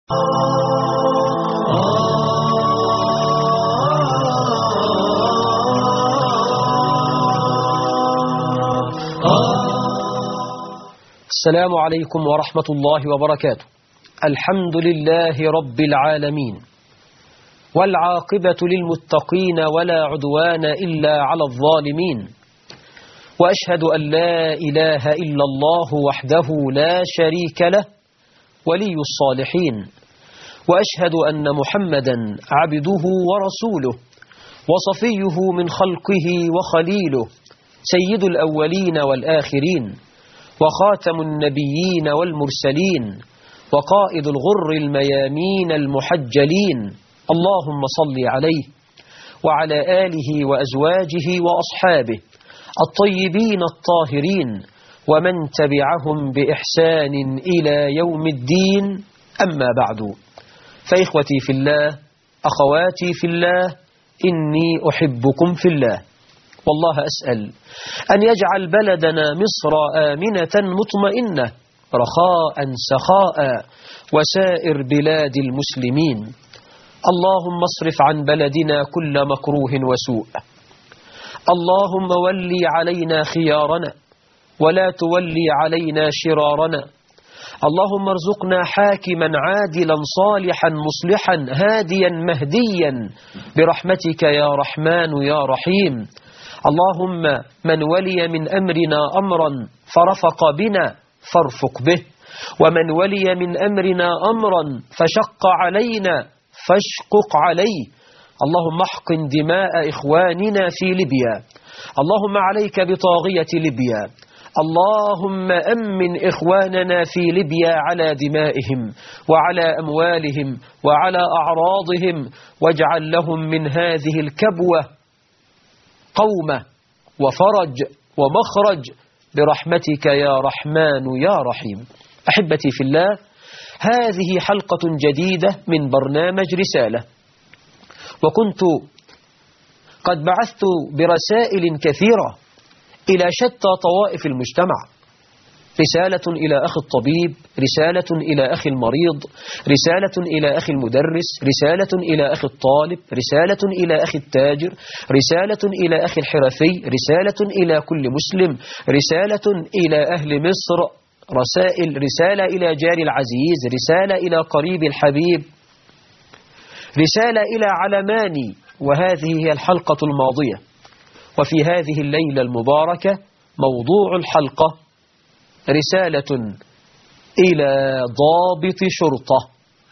السلام عليكم ورحمة الله وبركاته. الحمد لله رب العالمين، والعاقبة للمتقين ولا عدوان إلا على الظالمين، وأشهد أن لا إله إلا الله وحده لا شريك له ولي الصالحين، وأشهد أن محمدا عبده ورسوله وصفيه من خلقه وخليله، سيد الأولين والآخرين، وخاتم النبيين والمرسلين، وقائد الغر الميامين المحجلين. اللهم صل عليه وعلى آله وأزواجه وأصحابه الطيبين الطاهرين، ومن تبعهم بإحسان إلى يوم الدين. أما بعد، فإخوتي في الله، أخواتي في الله، إني أحبكم في الله، والله أسأل أن يجعل بلدنا مصر آمنة مطمئنة رخاء سخاء، وسائر بلاد المسلمين. اللهم اصرف عن بلدنا كل مكروه وسوء. اللهم ولي علينا خيارنا ولا تولي علينا شرارنا. اللهم ارزقنا حاكما عادلا صالحا مصلحا هاديا مهديا برحمتك يا رحمن يا رحيم. اللهم من ولي من أمرنا أمرا فرفق بنا فارفق به، ومن ولي من أمرنا أمرا فشق علينا فاشقق عليه. اللهم احقن دماء إخواننا في ليبيا. اللهم عليك بطاغية ليبيا. اللهم أمن إخواننا في ليبيا على دمائهم وعلى أموالهم وعلى أعراضهم، واجعل لهم من هذه الكبوة قومة وفرج ومخرج برحمتك يا رحمن يا رحيم. أحبتي في الله، هذه حلقة جديدة من برنامج رسالة، وكنت قد بعثت برسائل كثيرة إلى شتى طوائف المجتمع، رسالة إلى أخي الطبيب، رسالة إلى أخي المريض، رسالة إلى أخي المدرس، رسالة إلى أخي الطالب، رسالة إلى أخي التاجر، رسالة إلى أخي الحرفي، رسالة إلى كل مسلم، رسالة إلى أهل مصر، رسالة إلى جاري العزيز، رسالة إلى قريب الحبيب، رسالة إلى علماني. وهذه هي الحلقة الماضية. وفي هذه الليلة المباركة موضوع الحلقة رسالة إلى ضابط شرطة.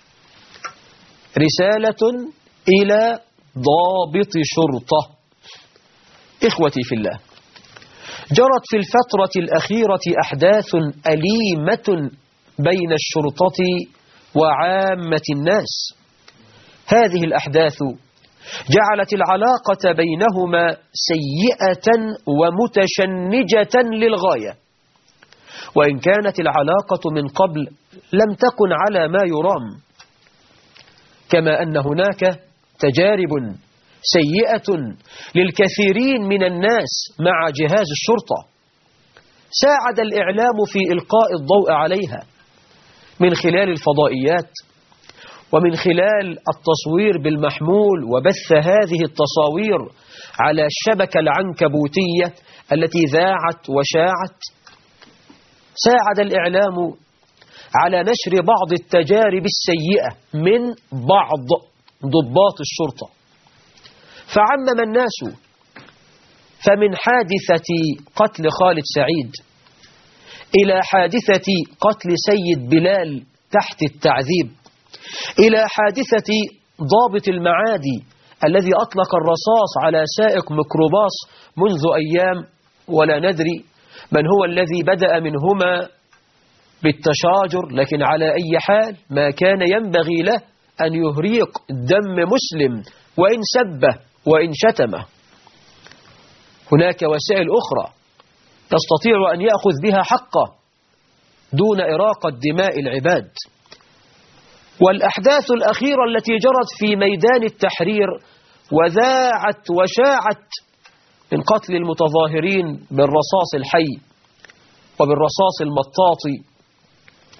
رسالة إلى ضابط شرطة. إخوتي في الله، جرت في الفترة الأخيرة أحداث أليمة بين الشرطة وعامة الناس. هذه الأحداث جعلت العلاقة بينهما سيئة ومتشنجة للغاية، وإن كانت العلاقة من قبل لم تكن على ما يرام، كما أن هناك تجارب سيئة للكثيرين من الناس مع جهاز الشرطة. ساعد الإعلام في إلقاء الضوء عليها من خلال الفضائيات ومن خلال التصوير بالمحمول وبث هذه التصاوير على الشبكة العنكبوتية التي ذاعت وشاعت. ساعد الإعلام على نشر بعض التجارب السيئة من بعض ضباط الشرطة، فعمم الناس. فمن حادثة قتل خالد سعيد إلى حادثة قتل سيد بلال تحت التعذيب، إلى حادثة ضابط المعادي الذي أطلق الرصاص على سائق ميكروباص منذ أيام، ولا ندري من هو الذي بدأ منهما بالتشاجر، لكن على أي حال ما كان ينبغي له أن يهريق دم مسلم وإن سبه وإن شتمه. هناك وسائل أخرى يستطيع أن يأخذ بها حقه دون إراقة دماء العباد. والأحداث الأخيرة التي جرت في ميدان التحرير وذاعت وشاعت من قتل المتظاهرين بالرصاص الحي وبالرصاص المطاطي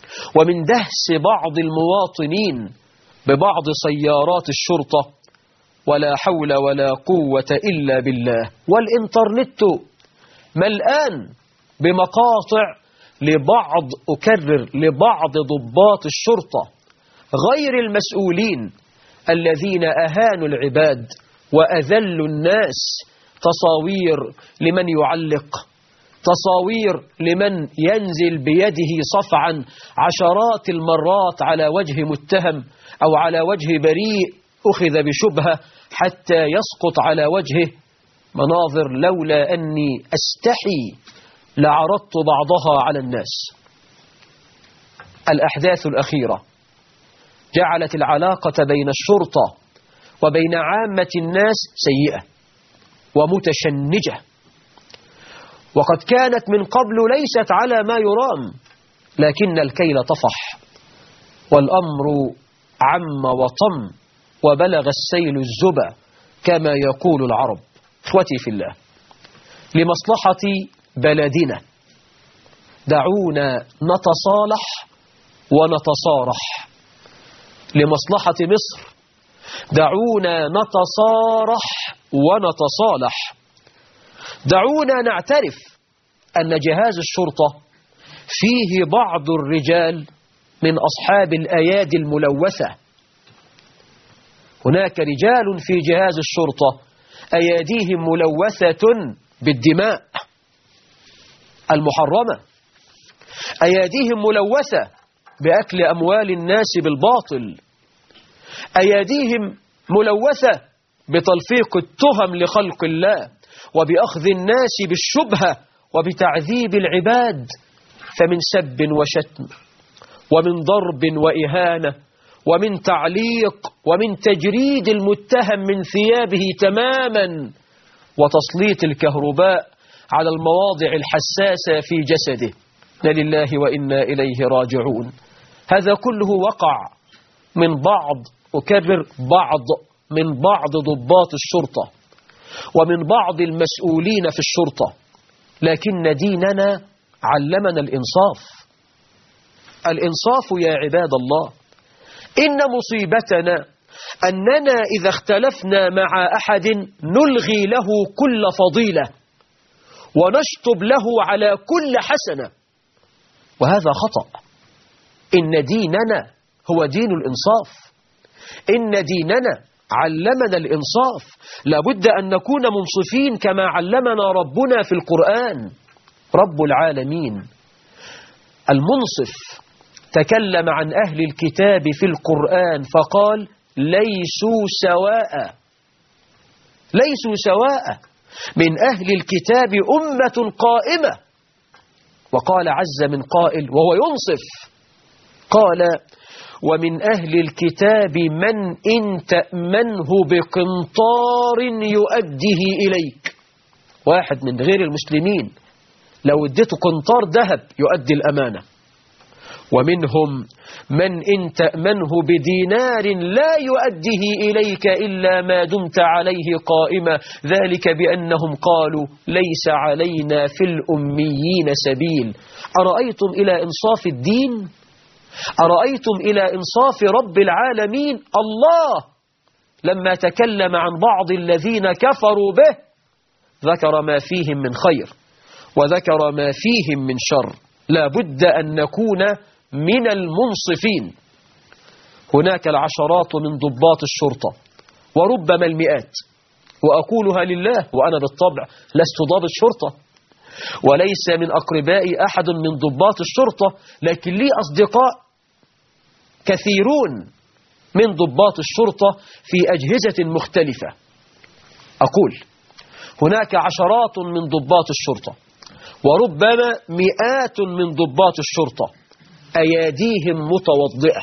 ومن دهس بعض المواطنين ببعض سيارات الشرطة، ولا حول ولا قوة إلا بالله. والإنترنت ملآن بمقاطع لبعض ضباط الشرطة غير المسؤولين الذين أهانوا العباد وأذلوا الناس. تصاوير لمن يعلق، تصاوير لمن ينزل بيده صفعا عشرات المرات على وجه متهم أو على وجه بريء أخذ بشبهة حتى يسقط على وجهه. مناظر لولا أني أستحي لعرضت بعضها على الناس. الأحداث الأخيرة جعلت العلاقة بين الشرطة وبين عامة الناس سيئة ومتشنجة، وقد كانت من قبل ليست على ما يرام، لكن الكيل طفح والأمر عم وطم وبلغ السيل الزبا كما يقول العرب. إخوتي في الله، لمصلحة بلدنا دعونا نتصالح ونتصارح. لمصلحة مصر دعونا نتصارح ونتصالح. دعونا نعترف أن جهاز الشرطة فيه بعض الرجال من أصحاب الأيادي الملوثة. هناك رجال في جهاز الشرطة أياديهم ملوثة بالدماء المحرمة، أياديهم ملوثة بأكل أموال الناس بالباطل، أياديهم ملوثة بتلفيق التهم لخلق الله وبأخذ الناس بالشبهة وبتعذيب العباد. فمن سب وشتم ومن ضرب وإهانة ومن تعليق ومن تجريد المتهم من ثيابه تماما وتسليط الكهرباء على المواضع الحساسة في جسده. لله وإنا إليه راجعون. هذا كله وقع من بعض ضباط الشرطة ومن بعض المسؤولين في الشرطة. لكن ديننا علمنا الإنصاف. الإنصاف يا عباد الله. إن مصيبتنا أننا إذا اختلفنا مع أحد نلغي له كل فضيلة ونشطب له على كل حسنة، وهذا خطأ. إن ديننا هو دين الإنصاف. إن ديننا علمنا الإنصاف. لابد أن نكون منصفين كما علمنا ربنا في القرآن. رب العالمين المنصف تكلم عن أهل الكتاب في القرآن فقال ليسوا سواء. ليسوا سواء. من أهل الكتاب أمة قائمة. وقال عز من قائل وهو ينصف، قال ومن أهل الكتاب من إن تأمنه بقنطار يؤديه إليك. واحد من غير المسلمين لو اديته قنطار ذهب يؤدي الأمانة. ومنهم من إن تأمنه بدينار لا يؤديه إليك إلا ما دمت عليه قائما، ذلك بأنهم قالوا ليس علينا في الأميين سبيل. أرأيتم إلى إنصاف الدين؟ أرأيتم إلى إنصاف رب العالمين؟ الله لما تكلم عن بعض الذين كفروا به ذكر ما فيهم من خير وذكر ما فيهم من شر. لا بد أن نكون من المنصفين. هناك العشرات من ضباط الشرطة وربما المئات، وأقولها لله وأنا بالطبع لست ضابط شرطة وليس من أقربائي أحد من ضباط الشرطة، لكن لي أصدقاء كثيرون من ضباط الشرطة في أجهزة مختلفة. أقول هناك عشرات من ضباط الشرطة وربما مئات من ضباط الشرطة أياديهم متوضئة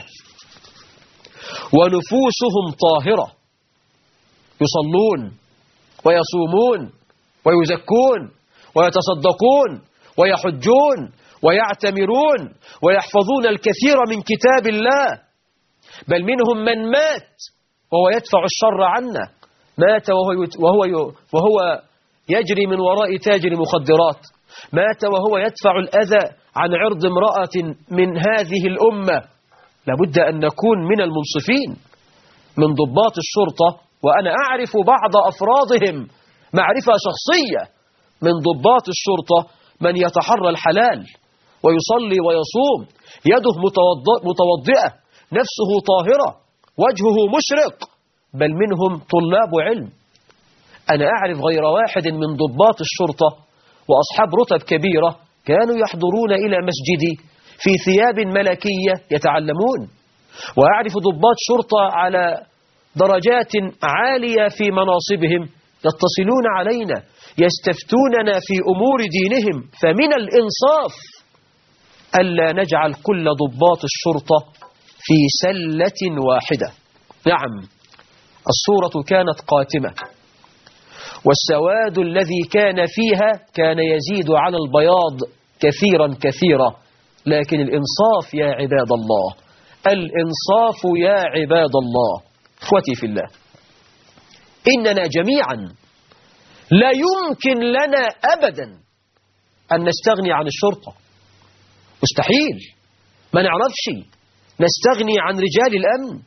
ونفوسهم طاهرة، يصلون ويصومون ويزكون ويتصدقون ويحجون ويعتمرون ويحفظون الكثير من كتاب الله، بل منهم من مات وهو يدفع الشر عنا، مات وهو يجري من وراء تاجر مخدرات، مات وهو يدفع الأذى عن عرض امرأة من هذه الأمة، لابد أن نكون من المنصفين من ضباط الشرطة. وأنا أعرف بعض أفرادهم معرفة شخصية من ضباط الشرطة، من يتحرى الحلال ويصلي ويصوم، يده متوضئة، نفسه طاهرة، وجهه مشرق، بل منهم طلاب علم. أنا أعرف غير واحد من ضباط الشرطة وأصحاب رتب كبيرة كانوا يحضرون إلى مسجدي في ثياب ملكية يتعلمون، وأعرف ضباط شرطة على درجات عالية في مناصبهم يتصلون علينا يستفتوننا في أمور دينهم. فمن الإنصاف ألا نجعل كل ضباط الشرطة في سلة واحدة. نعم، الصورة كانت قاتمة، والسواد الذي كان فيها كان يزيد على البياض كثيرا كثيرا، لكن الإنصاف يا عباد الله، الإنصاف يا عباد الله. إخوتي في الله، إننا جميعا لا يمكن لنا أبدا أن نستغني عن الشرطة، مستحيل، ما نعرفش نستغني عن رجال الأمن.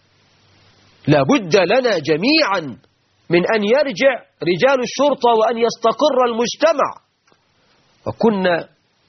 لابد لنا جميعا من أن يرجع رجال الشرطة وأن يستقر المجتمع. وكنا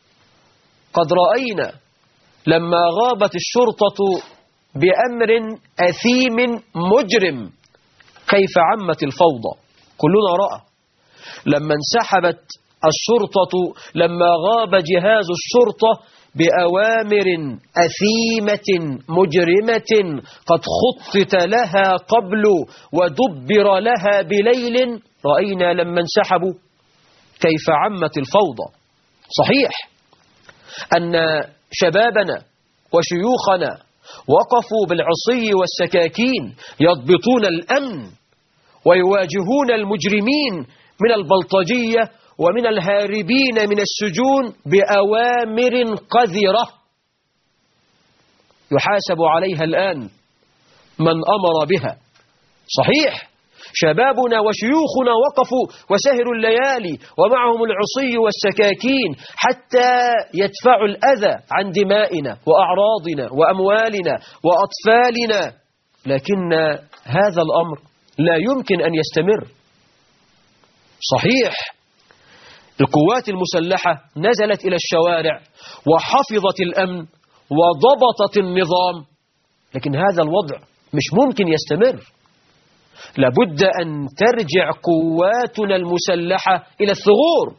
قد رأينا لما غابت الشرطة بأمر أثيم مجرم كيف عمت الفوضى. كلنا رأى لما انسحبت الشرطة، لما غاب جهاز الشرطة بأوامر أثيمة مجرمة قد خطط لها قبل ودبر لها بليل، رأينا لما انسحبوا كيف عمت الفوضى. صحيح أن شبابنا وشيوخنا وقفوا بالعصي والسكاكين يضبطون الأمن ويواجهون المجرمين من البلطجية ومن الهاربين من السجون بأوامر قذرة يحاسب عليها الآن من أمر بها. صحيح شبابنا وشيوخنا وقفوا وسهروا الليالي ومعهم العصي والسكاكين حتى يدفعوا الأذى عن دمائنا وأعراضنا وأموالنا وأطفالنا، لكن هذا الأمر لا يمكن أن يستمر. صحيح القوات المسلحة نزلت إلى الشوارع وحفظت الأمن وضبطت النظام، لكن هذا الوضع مش ممكن يستمر. لابد أن ترجع قواتنا المسلحة إلى الثغور،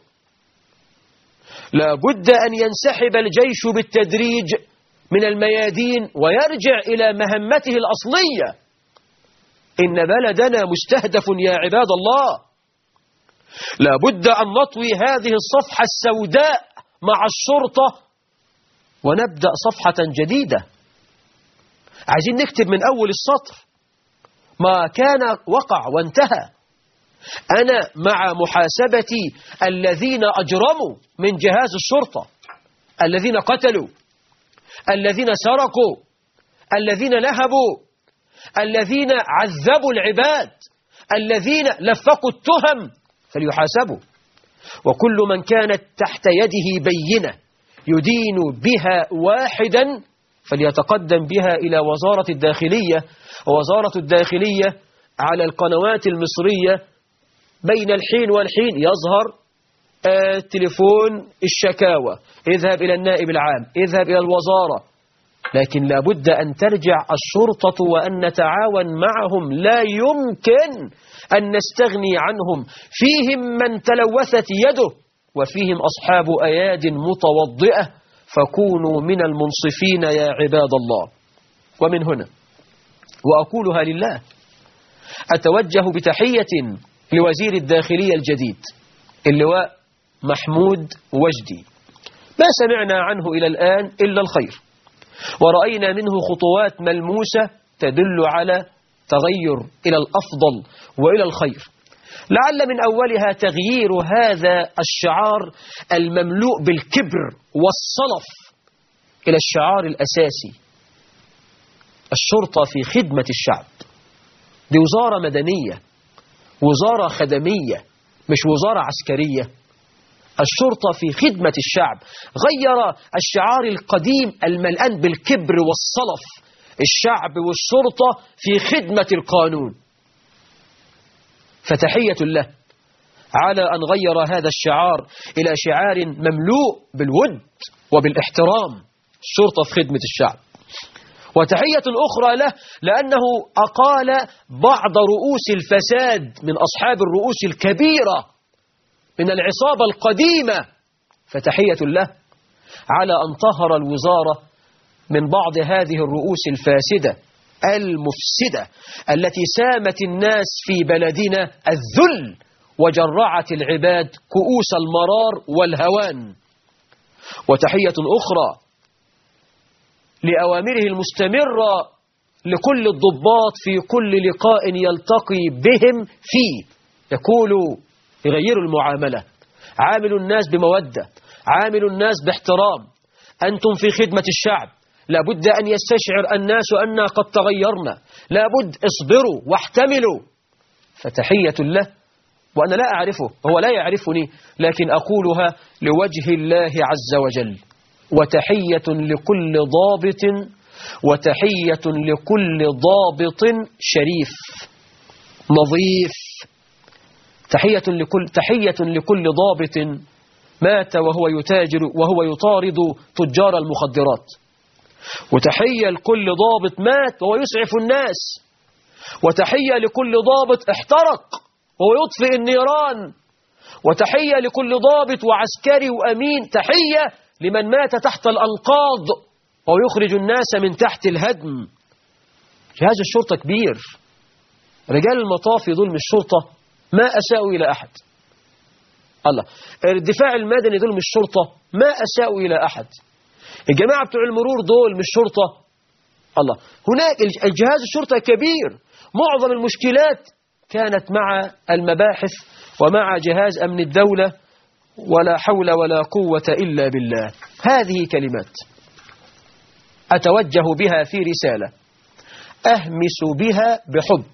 لابد أن ينسحب الجيش بالتدريج من الميادين ويرجع إلى مهمته الأصلية. إن بلدنا مستهدف يا عباد الله، لابد أن نطوي هذه الصفحة السوداء مع الشرطة ونبدأ صفحة جديدة. عايزين نكتب من أول السطر، ما كان وقع وانتهى. أنا مع محاسبة الذين أجرموا من جهاز الشرطة، الذين قتلوا، الذين سرقوا، الذين نهبوا، الذين عذبوا العباد، الذين لفقوا التهم، فليحاسبوا. وكل من كانت تحت يده بينة يدين بها واحدا فليتقدم بها إلى وزارة الداخلية. ووزارة الداخلية على القنوات المصرية بين الحين والحين يظهر تليفون الشكاوى، اذهب إلى النائب العام، اذهب إلى الوزارة. لكن لابد أن ترجع الشرطة وأن نتعاون معهم، لا يمكن أن نستغني عنهم. فيهم من تلوثت يده وفيهم أصحاب أياد متوضئة، فكونوا من المنصفين يا عباد الله. ومن هنا وأقولها لله، أتوجه بتحية لوزير الداخلية الجديد اللواء محمود وجدي. ما سمعنا عنه إلى الآن إلا الخير، ورأينا منه خطوات ملموسة تدل على تغير إلى الأفضل وإلى الخير. لعل من أولها تغيير هذا الشعار المملوء بالكبر والصلف إلى الشعار الأساسي: الشرطة في خدمة الشعب. دي وزارة مدنية، وزارة خدمية، مش وزارة عسكرية. الشرطة في خدمة الشعب. غير الشعار القديم الملآن بالكبر والصلف، الشعب والشرطة في خدمة القانون. فتحية له على أن غير هذا الشعار إلى شعار مملوء بالود وبالاحترام، الشرطة في خدمة الشعب. وتحية أخرى له لأنه أقال بعض رؤوس الفساد من أصحاب الرؤوس الكبيرة من العصابة القديمة، فتحية له على أن طهر الوزارة من بعض هذه الرؤوس الفاسدة المفسدة التي سامت الناس في بلدنا الذل وجرعت العباد كؤوس المرار والهوان. وتحية أخرى لأوامره المستمرة لكل الضباط في كل لقاء يلتقي بهم فيه، يقولوا يغيروا المعاملة، عاملوا الناس بمودة، عاملوا الناس باحترام، أنتم في خدمة الشعب، لابد أن يستشعر الناس أننا قد تغيرنا، لابد اصبروا واحتملوا. فتحية له، وأنا لا أعرفه، هو لا يعرفني، لكن أقولها لوجه الله عز وجل. وتحية لكل ضابط، وتحية لكل ضابط شريف نظيف، تحية لكل ضابط مات وهو يتاجر وهو يطارد تجار المخدرات، وتحية لكل ضابط مات وهو يسعف الناس، وتحية لكل ضابط احترق وهو يطفئ النيران، وتحية لكل ضابط وعسكري وأمين، تحية لمن مات تحت الأنقاض وهو يخرج الناس من تحت الهدم. جهاز الشرطة كبير، رجال المطافي دول من الشرطة ما أساءوا إلى أحد. الله، الدفاع المدني دول من الشرطة ما أساءوا إلى أحد. الجماعة بتوع المرور دول من الشرطة. الله، هناك الجهاز الشرطة كبير، معظم المشكلات كانت مع المباحث ومع جهاز أمن الدولة، ولا حول ولا قوة إلا بالله. هذه كلمات أتوجه بها في رسالة أهمس بها بحب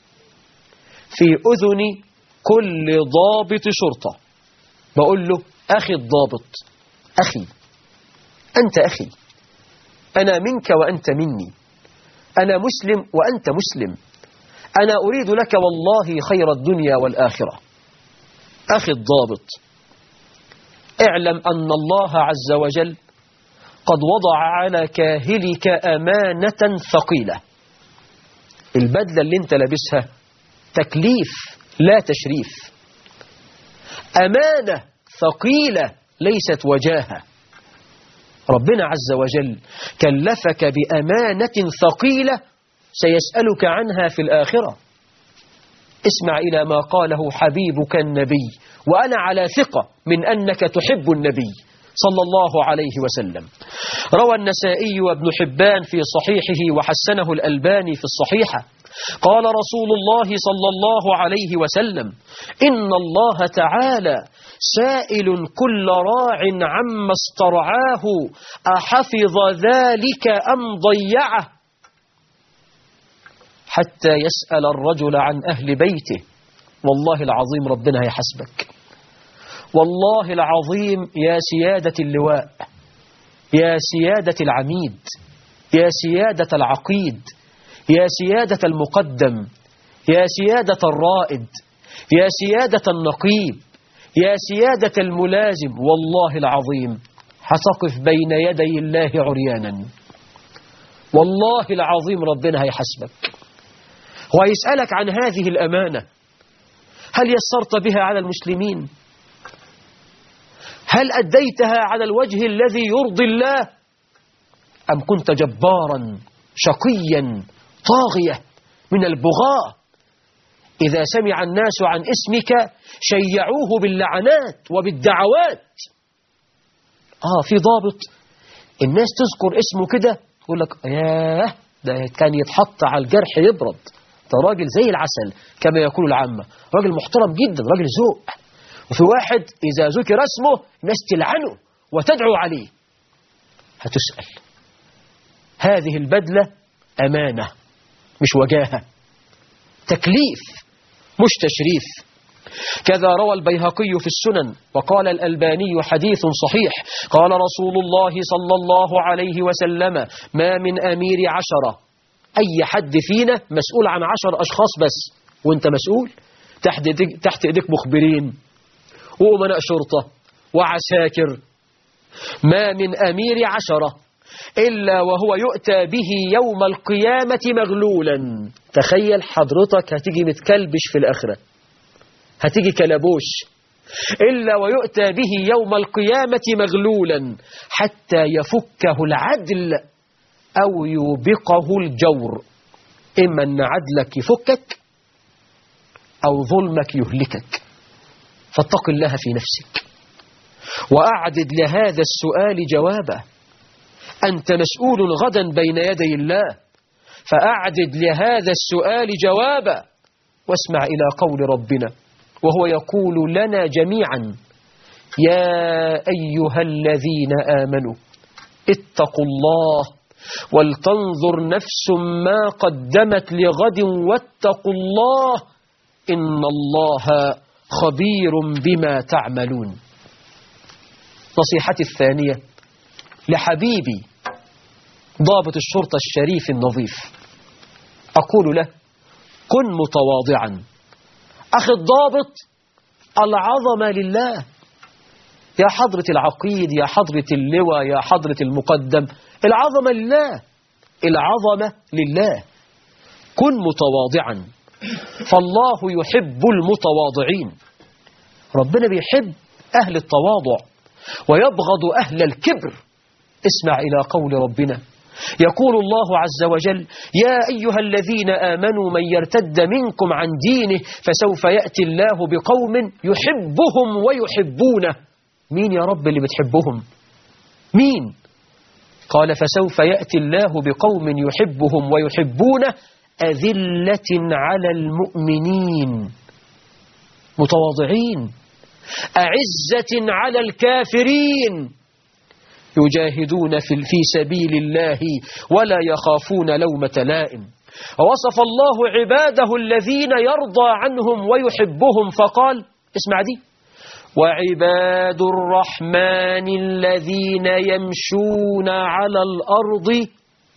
في أذن كل ضابط شرطة، بقول له أخي الضابط، أخي أنت أخي، أنا منك وأنت مني، أنا مسلم وأنت مسلم، أنا أريد لك والله خير الدنيا والآخرة. أخي الضابط، اعلم أن الله عز وجل قد وضع على كاهلك أمانة ثقيلة. البدلة اللي انت لابسها تكليف لا تشريف، أمانة ثقيلة ليست وجاهة. ربنا عز وجل كلفك بأمانة ثقيلة سيسألك عنها في الآخرة. اسمع إلى ما قاله حبيبك النبي، وأنا على ثقة من أنك تحب النبي صلى الله عليه وسلم. روى النسائي وابن حبان في صحيحه وحسنه الألباني في الصحيحة، قال رسول الله صلى الله عليه وسلم: إن الله تعالى سائل كل راع عما استرعاه أحفظ ذلك أم ضيعه، حتى يسأل الرجل عن أهل بيته. والله العظيم ربنا هيحاسبك، والله العظيم يا سيادة اللواء، يا سيادة العميد، يا سيادة العقيد، يا سيادة المقدم، يا سيادة الرائد، يا سيادة النقيب، يا سيادة الملازم، والله العظيم هتقف بين يدي الله عريانا. والله العظيم ربنا هيحاسبك ويسألك عن هذه الأمانة. هل يسرت بها على المسلمين؟ هل أديتها على الوجه الذي يرضي الله؟ أم كنت جبارا شقيا طاغية من البغاة إذا سمع الناس عن اسمك شيعوه باللعنات وبالدعوات؟ في ضابط الناس تذكر اسمه كده يقول لك ياه ده كان يتحط على الجرح يبرد، ده راجل زي العسل كما يقول العامة، راجل محترم جدا، راجل ذوق. وفي واحد إذا ذكر اسمه الناس تلعنه وتدعو عليه. هتسأل. هذه البدلة أمانة مش وجاهة، تكليف مش تشريف. كذا روى البيهقي في السنن وقال الألباني حديث صحيح. قال رسول الله صلى الله عليه وسلم: ما من أمير 10، أي حد فينا مسؤول عن 10 أشخاص بس، وانت مسؤول تحت ايديك مخبرين وأمناء شرطة وعساكر. ما من أمير 10 إلا وهو يؤتى به يوم القيامة مغلولا. تخيل حضرتك هتيجي متكلبش في الآخرة، هتيجي كلبوش، إلا ويؤتى به يوم القيامة مغلولا حتى يفكه العدل أو يوبقه الجور. إما أن عدلك يفكك أو ظلمك يهلكك، فاتق الله في نفسك وأعدد لهذا السؤال جوابه. أنت مسؤول غدا بين يدي الله، فأعدد لهذا السؤال جوابا. واسمع إلى قول ربنا وهو يقول لنا جميعا: يا أيها الذين آمنوا اتقوا الله ولتنظر نفس ما قدمت لغد واتقوا الله إن الله خبير بما تعملون. نصيحتي الثانية لحبيبي ضابط الشرطة الشريف النظيف، أقول له: كن متواضعا. أخي الضابط، العظمة لله. يا حضرة العقيد، يا حضرة اللواء، يا حضرة المقدم، العظمة لله، العظمة لله. كن متواضعا فالله يحب المتواضعين. ربنا بيحب أهل التواضع ويبغض أهل الكبر. اسمع إلى قول ربنا، يقول الله عز وجل: يا أيها الذين آمنوا من يرتد منكم عن دينه فسوف يأتي الله بقوم يحبهم ويحبونه. مين يا رب اللي بتحبهم؟ مين؟ قال: فسوف يأتي الله بقوم يحبهم ويحبونه أذلة على المؤمنين، متواضعين، أعزة على الكافرين، يجاهدون في سبيل الله ولا يخافون لومة لائم. ووصف الله عباده الذين يرضى عنهم ويحبهم فقال: اسمع دي: وعباد الرحمن الذين يمشون على الأرض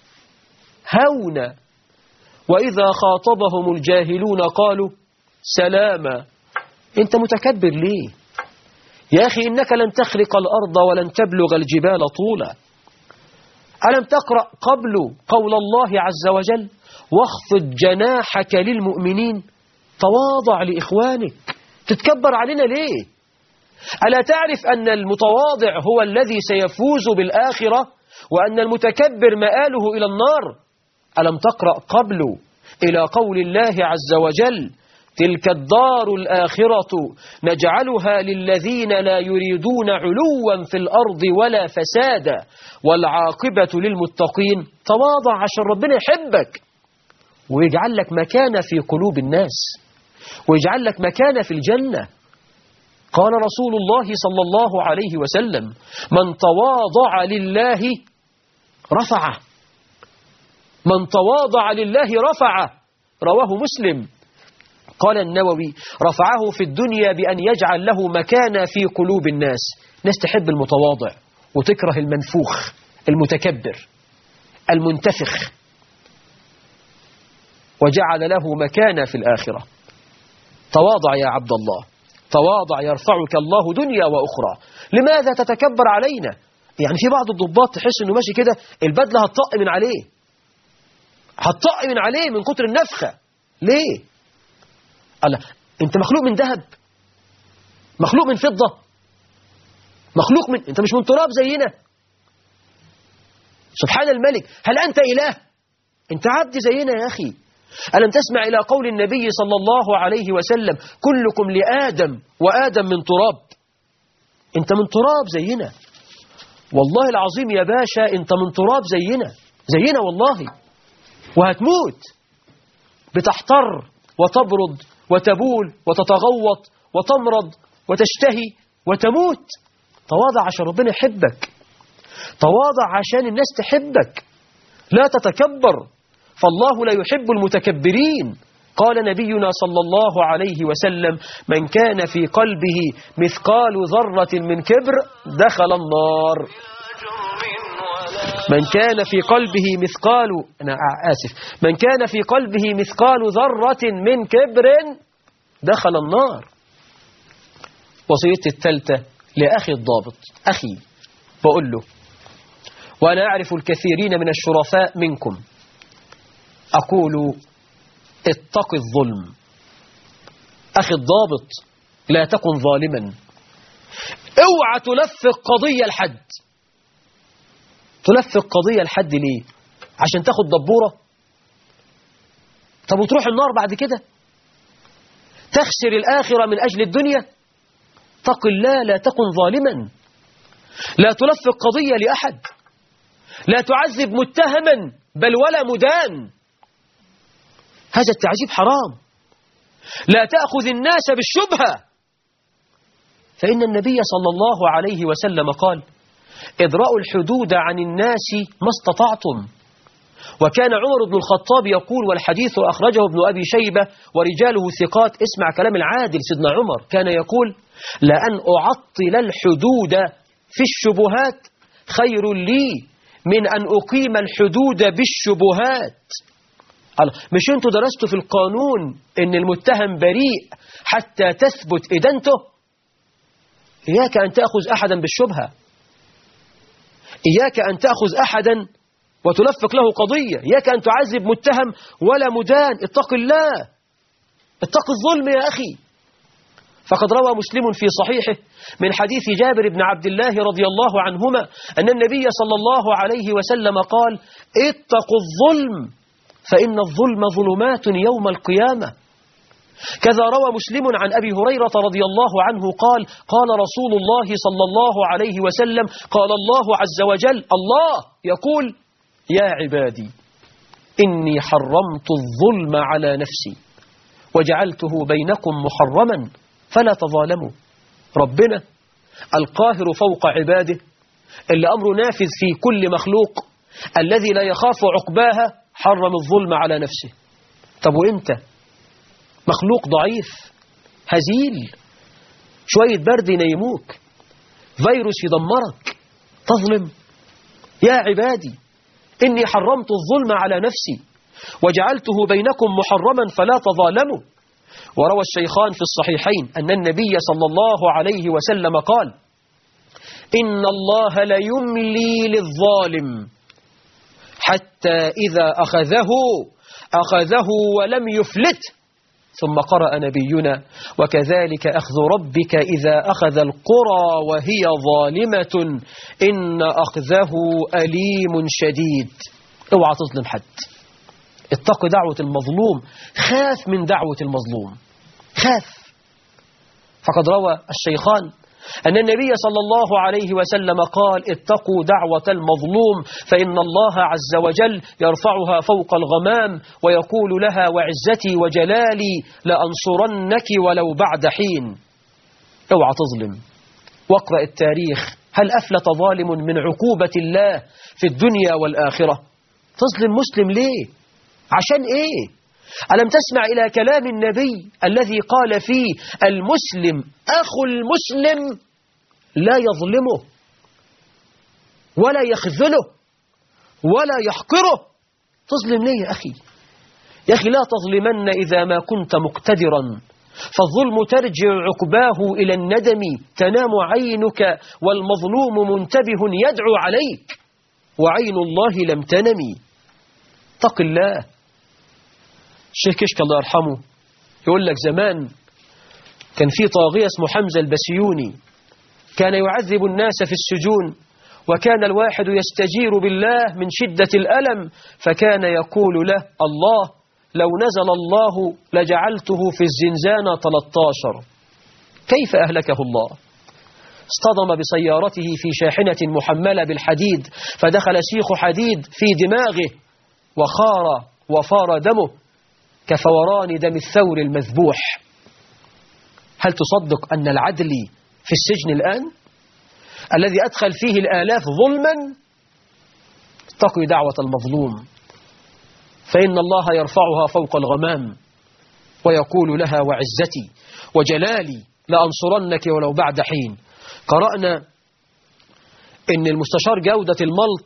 هونا وإذا خاطبهم الجاهلون قالوا سلاما. أنت متكبر ليه؟ يا أخي إنك لن تخرق الأرض ولن تبلغ الجبال طولا. ألم تقرأ قبل قول الله عز وجل: واخفض جناحك للمؤمنين؟ تواضع لإخوانك، تتكبر علينا ليه؟ ألا تعرف أن المتواضع هو الذي سيفوز بالآخرة وأن المتكبر مآله إلى النار؟ ألم تقرأ قبل إلى قول الله عز وجل: تلك الدار الآخرة نجعلها للذين لا يريدون علوا في الأرض ولا فسادا والعاقبة للمتقين. تواضع عشان ربنا يحبك ويجعل لك مكانة في قلوب الناس ويجعل لك مكانة في الجنة. قال رسول الله صلى الله عليه وسلم: من تواضع لله رفعه، من تواضع لله رفعه. رواه مسلم. قال النووي: رفعه في الدنيا بأن يجعل له مكانة في قلوب الناس. ناس تحب المتواضع وتكره المنفوخ المتكبر المنتفخ، وجعل له مكانة في الآخرة. تواضع يا عبد الله، تواضع يرفعك الله دنيا وأخرى. لماذا تتكبر علينا؟ يعني في بعض الضباط تحس انه ماشي كده البدلة هتطق من عليه، هتطق من عليه من كتر النفخة. ليه؟ الله، انت مخلوق من ذهب، مخلوق من فضة، مخلوق من، انت مش من تراب زينا. سبحان الملك، هل انت اله؟ انت عبد زينا يا اخي. ألم تسمع إلى قول النبي صلى الله عليه وسلم: كلكم لآدم وآدم من تراب. انت من تراب زينا والله العظيم يا باشا، انت من تراب زينا والله. وهتموت، بتحتر وتبرد وتبول وتتغوط وتمرض وتشتهي وتموت. تواضع عشان ربنا يحبك، تواضع عشان الناس تحبك، لا تتكبر، فالله لا يحب المتكبرين. قال نبينا صلى الله عليه وسلم: من كان في قلبه مثقال ذرة من كبر دخل النار. من كان في قلبه مثقال من كان في قلبه مثقال ذرة من كبر دخل النار. وصيتي الثالثة لأخي الضابط، أخي بقول له، وأنا أعرف الكثيرين من الشرفاء منكم، أقول: اتق الظلم. أخي الضابط، لا تكن ظالما. اوعى تلفق قضية لحد. تلفق قضية لحد ليه؟ عشان تاخد دبورة؟ طب وتروح النار بعد كده؟ تخسر الآخرة من أجل الدنيا؟ اتق الله، لا تكن ظالما. لا تلفق قضية لأحد. لا تعذب متهما بل ولا مدان. هذا التعذيب حرام. لا تأخذ الناس بالشبهة، فإن النبي صلى الله عليه وسلم قال: ادرأوا الحدود عن الناس ما استطعتم. وكان عمر بن الخطاب يقول، والحديث أخرجه ابن أبي شيبة ورجاله ثقات، اسمع كلام العادل سيدنا عمر، كان يقول: لأن أعطل الحدود في الشبهات خير لي من أن أقيم الحدود بالشبهات. مش انتوا درستوا في القانون ان المتهم بريء حتى تثبت إدانته؟ إياك أن تأخذ أحدا بالشبهة. إياك أن تأخذ أحدا وتلفق له قضية. إياك أن تعذب متهم ولا مدان. اتق الله، اتق الظلم يا أخي. فقد روى مسلم في صحيحه من حديث جابر بن عبد الله رضي الله عنهما أن النبي صلى الله عليه وسلم قال: اتقوا الظلم فإن الظلم ظلمات يوم القيامة. كذا روى مسلم عن أبي هريرة رضي الله عنه قال: قال رسول الله صلى الله عليه وسلم: قال الله عز وجل، الله يقول: يا عبادي إني حرمت الظلم على نفسي وجعلته بينكم محرما فلا تظالموا. ربنا القاهر فوق عباده، اللي أمره نافذ في كل مخلوق، الذي لا يخاف عقباها، حرم الظلم على نفسه. طب وإمتى؟ مخلوق ضعيف هزيل، شوية برد ينيموك، فيروس يدمرك، تظلم؟ يا عبادي إني حرمت الظلم على نفسي وجعلته بينكم محرما فلا تظالموا. وروى الشيخان في الصحيحين أن النبي صلى الله عليه وسلم قال: إن الله ليملي للظالم حتى إذا أخذه ولم يفلت. ثم قرأ نبينا: وكذلك أخذ ربك إذا أخذ القرى وهي ظالمة إن أخذه أليم شديد. اوعى تظلم حد. اتق دعوة المظلوم، خاف من دعوة المظلوم، خاف. فقد روى الشيخان أن النبي صلى الله عليه وسلم قال: اتقوا دعوة المظلوم فإن الله عز وجل يرفعها فوق الغمام ويقول لها: وعزتي وجلالي لأنصرنك ولو بعد حين. اوعى تظلم. واقرأ التاريخ، هل أفلت ظالم من عقوبة الله في الدنيا والآخرة؟ تظلم مسلم ليه؟ عشان إيه؟ ألم تسمع إلى كلام النبي الذي قال فيه: المسلم أخو المسلم لا يظلمه ولا يخذله ولا يحقره. تظلم ليه يا أخي؟ يا أخي لا تظلمن إذا ما كنت مقتدرا، فالظلم ترجع عقباه إلى الندم، تنام عينك والمظلوم منتبه يدعو عليك وعين الله لم تنمي. اتق الله. الشيخ كشك الله يرحمه يقول لك: زمان كان في طاغية اسمه حمزة البسيوني، كان يعذب الناس في السجون، وكان الواحد يستجير بالله من شدة الألم، فكان يقول له: الله لو نزل الله لجعلته في الزنزانة 13. كيف أهلكه الله؟ اصطدم بسيارته في شاحنة محملة بالحديد، فدخل سيخ حديد في دماغه وخار وفار دمه كفوران دم الثور المذبوح. هل تصدق أن العدل في السجن الآن الذي أدخل فيه الآلاف ظلما؟ اتقوا دعوة المظلوم فإن الله يرفعها فوق الغمام. ويقول لها وعزتي وجلالي لأنصرنك ولو بعد حين. قرأنا إن المستشار جودة الملط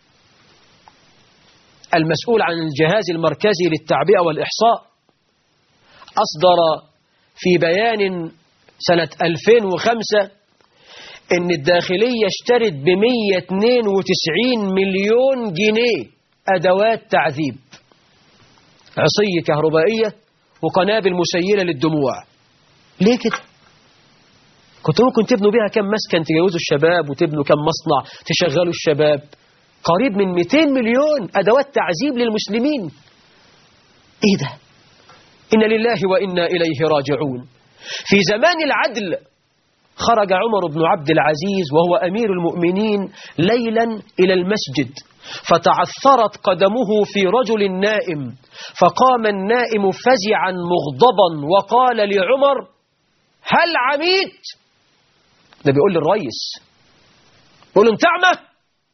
المسؤول عن الجهاز المركزي للتعبئة والإحصاء أصدر في بيان سنة 2005 إن الداخلية اشترت ب192 مليون جنيه أدوات تعذيب، عصي كهربائية وقنابل مسيلة للدموع. ليه كده؟ كنت ممكن تبنوا بيها كم مسكن تجوزوا الشباب، وتبنوا كم مصنع تشغلوا الشباب. قريب من 200 مليون أدوات تعذيب للمسلمين. إيه ده؟ إن لله وإنا إليه راجعون. في زمان العدل خرج عمر بن عبد العزيز وهو أمير المؤمنين ليلا إلى المسجد، فتعثرت قدمه في رجل نائم، فقام النائم فزعا مغضبا وقال لعمر: هل عميت؟ ده بيقول للرئيس، بيقول له: انت اعمى؟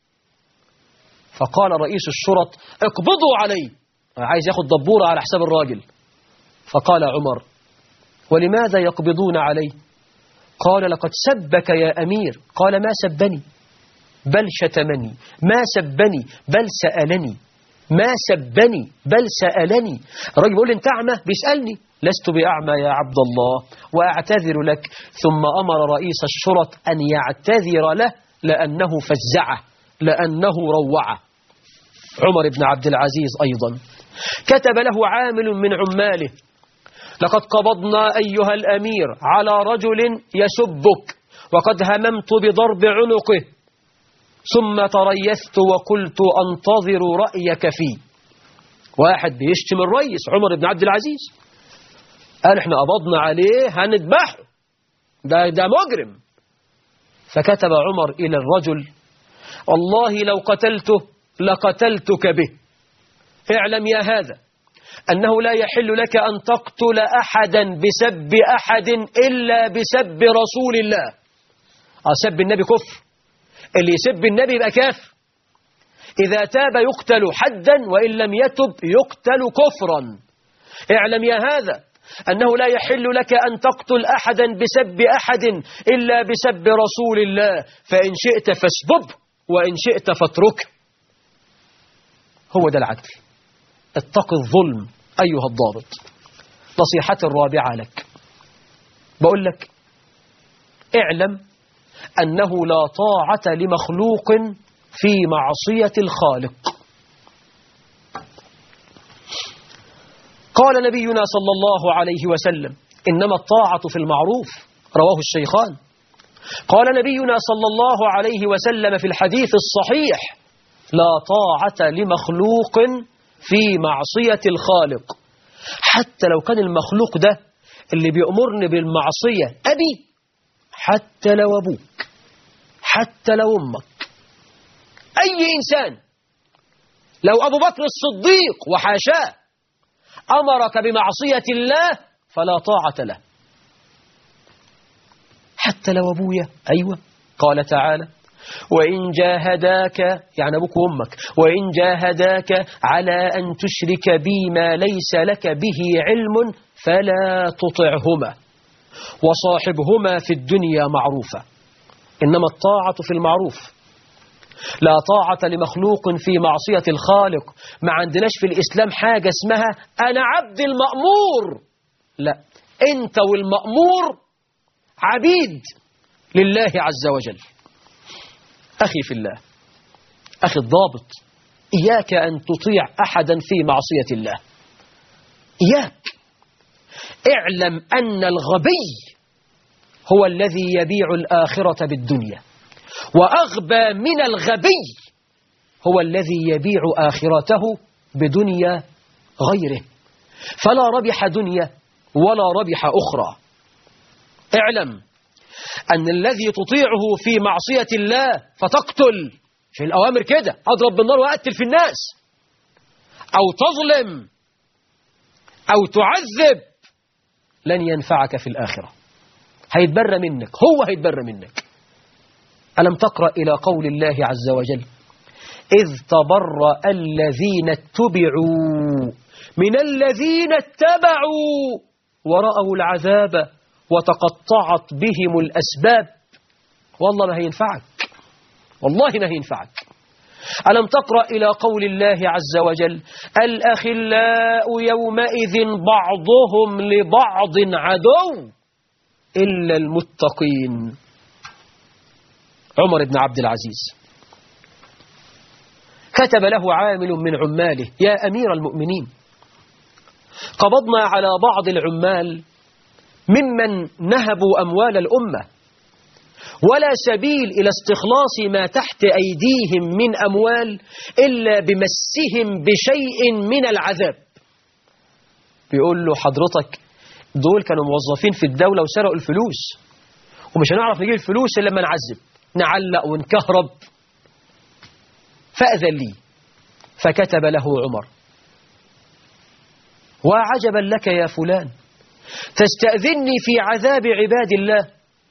فقال رئيس الشرط: اقبضوا عليه، عايز ياخد دبورة على حساب الراجل. فقال عمر: ولماذا يقبضون عليه؟ قال: لقد سبك يا أمير. قال: ما سبني بل شتمني، ما سبني بل سألني، ما سبني بل سألني. الراجل بيقول: انت اعمى؟ بيسألني. لست بأعمى يا عبد الله وأعتذر لك. ثم أمر رئيس الشرط أن يعتذر له لأنه فزعه، لأنه روعه. عمر بن عبد العزيز أيضا كتب له عامل من عماله: لقد قبضنا أيها الأمير على رجل يسبك، وقد هممت بضرب عنقه، ثم تريثت وقلت أنتظر رأيك فيه. واحد بيشتم الرئيس عمر بن عبد العزيز، قال: احنا قبضنا عليه هنذبحه، ده مجرم. فكتب عمر إلى الرجل: والله لو قتلته لقتلتك به. اعلم يا هذا أنه لا يحل لك أن تقتل أحدا بسب أحد إلا بسب رسول الله. سب النبي كفر، اللي يسب النبي يبقى كافر. إذا تاب يقتل حدا، وإن لم يتب يقتل كفرا. اعلم يا هذا أنه لا يحل لك أن تقتل أحدا بسب أحد إلا بسب رسول الله، فإن شئت فاسببه وإن شئت فاتركه. هو ده العدل. اتق الظلم أيها الضابط. نصيحتي الرابعة لك، بقول لك: اعلم أنه لا طاعة لمخلوق في معصية الخالق. قال نبينا صلى الله عليه وسلم: إنما الطاعة في المعروف، رواه الشيخان. قال نبينا صلى الله عليه وسلم في الحديث الصحيح: لا طاعة لمخلوق في معصية الخالق. حتى لو كان المخلوق ده اللي بيأمرني بالمعصية أبي، حتى لو أبوك، حتى لو أمك، أي إنسان. لو أبو بكر الصديق وحاشاه أمرك بمعصية الله فلا طاعة له. حتى لو أبويا، أيوة. قال تعالى: وإن جاهداك، يعني أبوك وأمك، وإن جاهداك على أن تشرك بي ما ليس لك به علم فلا تطعهما وصاحبهما في الدنيا معروفا. إنما الطاعة في المعروف، لا طاعة لمخلوق في معصية الخالق. ما عندناش في الإسلام حاجة اسمها أنا عبد المأمور، لا، أنت والمأمور عبيد لله عز وجل. أخي في الله، أخي الضابط، إياك أن تطيع أحدا في معصية الله. إياك. اعلم أن الغبي هو الذي يبيع الآخرة بالدنيا، وأغبى من الغبي هو الذي يبيع آخرته بدنيا غيره، فلا ربح دنيا ولا ربح أخرى. اعلم أن الذي تطيعه في معصية الله فتقتل في الأوامر كده، أضرب بالنار وأقتل في الناس، أو تظلم أو تعذب، لن ينفعك في الآخرة. هيتبرى منك، هو هيتبرى منك. ألم تقرأ إلى قول الله عز وجل: إذ تبرأ الذين اتبعوا من الذين اتبعوا ورأوا العذاب وتقطعت بهم الأسباب. والله ما هينفعك، والله ما هينفعك. ألم تقرأ إلى قول الله عز وجل: الأخلاء يومئذ بعضهم لبعض عدو إلا المتقين. عمر بن عبد العزيز كتب له عامل من عماله: يا أمير المؤمنين، قبضنا على بعض العمال ممن نهبوا أموال الأمة، ولا سبيل إلى استخلاص ما تحت أيديهم من أموال إلا بمسهم بشيء من العذاب. بيقول له: حضرتك دول كانوا موظفين في الدولة وسرقوا الفلوس، ومش هنعرف نجيب الفلوس إلا لما نعذب، نعلق ونكهرب، فأذن لي. فكتب له عمر: وعجبا لك يا فلان، تستأذني في عذاب عباد الله،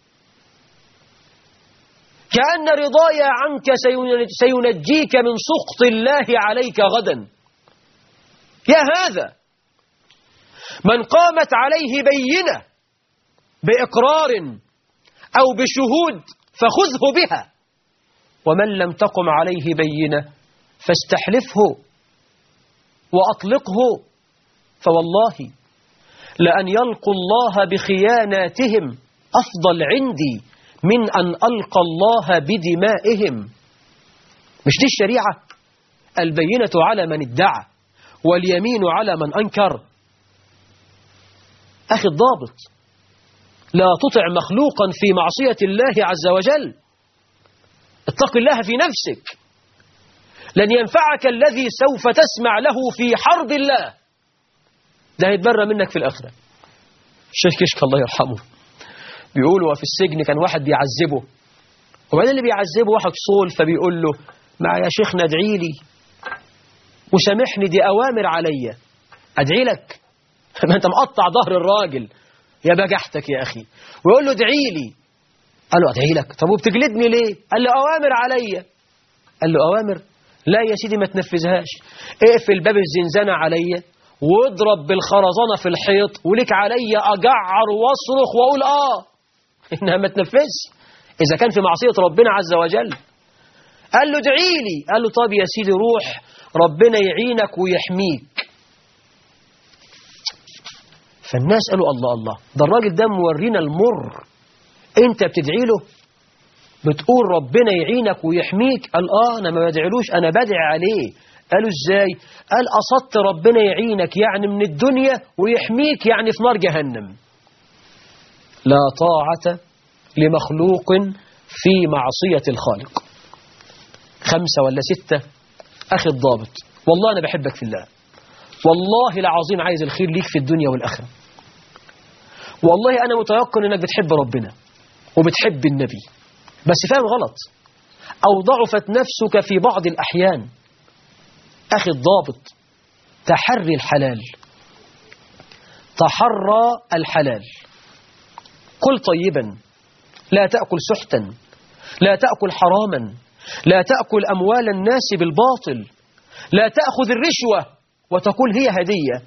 كأن رضاي عنك سينجيك من سخط الله عليك غدا. يا هذا، من قامت عليه بينة بإقرار أو بشهود فخذه بها، ومن لم تقم عليه بينة فاستحلفه وأطلقه، فوالله لأن يلقوا الله بخياناتهم أفضل عندي من أن ألقى الله بدمائهم. مش دي الشريعة؟ البينة على من ادعى واليمين على من أنكر. أخي الضابط، لا تطع مخلوقا في معصية الله عز وجل. اتق الله في نفسك، لن ينفعك الذي سوف تسمع له في حرب الله، ده هيتبرى منك في الآخرة. الشيخ كشك الله يرحمه بيقولوا في السجن كان واحد بيعذبه، وبعدين اللي بيعذبه واحد صول، فبيقول له: مع يا شيخنا ادعي لي وسامحني، دي أوامر عليا، أدعي لك؟ ما أنت مقطع ظهر الراجل يا بجحتك يا أخي. ويقول له: ادعي لي. قال له: أدعي لك؟ طب وبتجلدني ليه؟ قال له: أوامر عليا. قال له: أوامر؟ لا يا سيدي ما تنفذهاش، اقفل باب الزنزانة عليا واضرب بالخرزانة في الحيط، ولك عليا أجعر واصرخ وأقول إنها ما تنفذش إذا كان في معصية ربنا عز وجل. قال له: ادعي لي. قال له: طب يا سيدي روح، ربنا يعينك ويحميك. فالناس قالوا: الله الله، ده الراجل ده مورينا المر، انت بتدعي له بتقول ربنا يعينك ويحميك؟ قال: أنا ما بدعيلوش، أنا بدعي عليه. قالوا: إزاي؟ قال: أصدت ربنا يعينك يعني من الدنيا، ويحميك يعني في نار جهنم. لا طاعة لمخلوق في معصية الخالق. 5 ولا 6. أخي الضابط، والله أنا بحبك في الله، والله العظيم عايز الخير ليك في الدنيا والآخرة، والله أنا متيقن أنك بتحب ربنا وبتحب النبي، بس فاهم غلط أو ضعفت نفسك في بعض الأحيان. أخي الضابط، تحري الحلال، تحرى الحلال، كل طيبا، لا تأكل سحتا، لا تأكل حراما، لا تأكل أموال الناس بالباطل، لا تأخذ الرشوة وتقول هي هدية.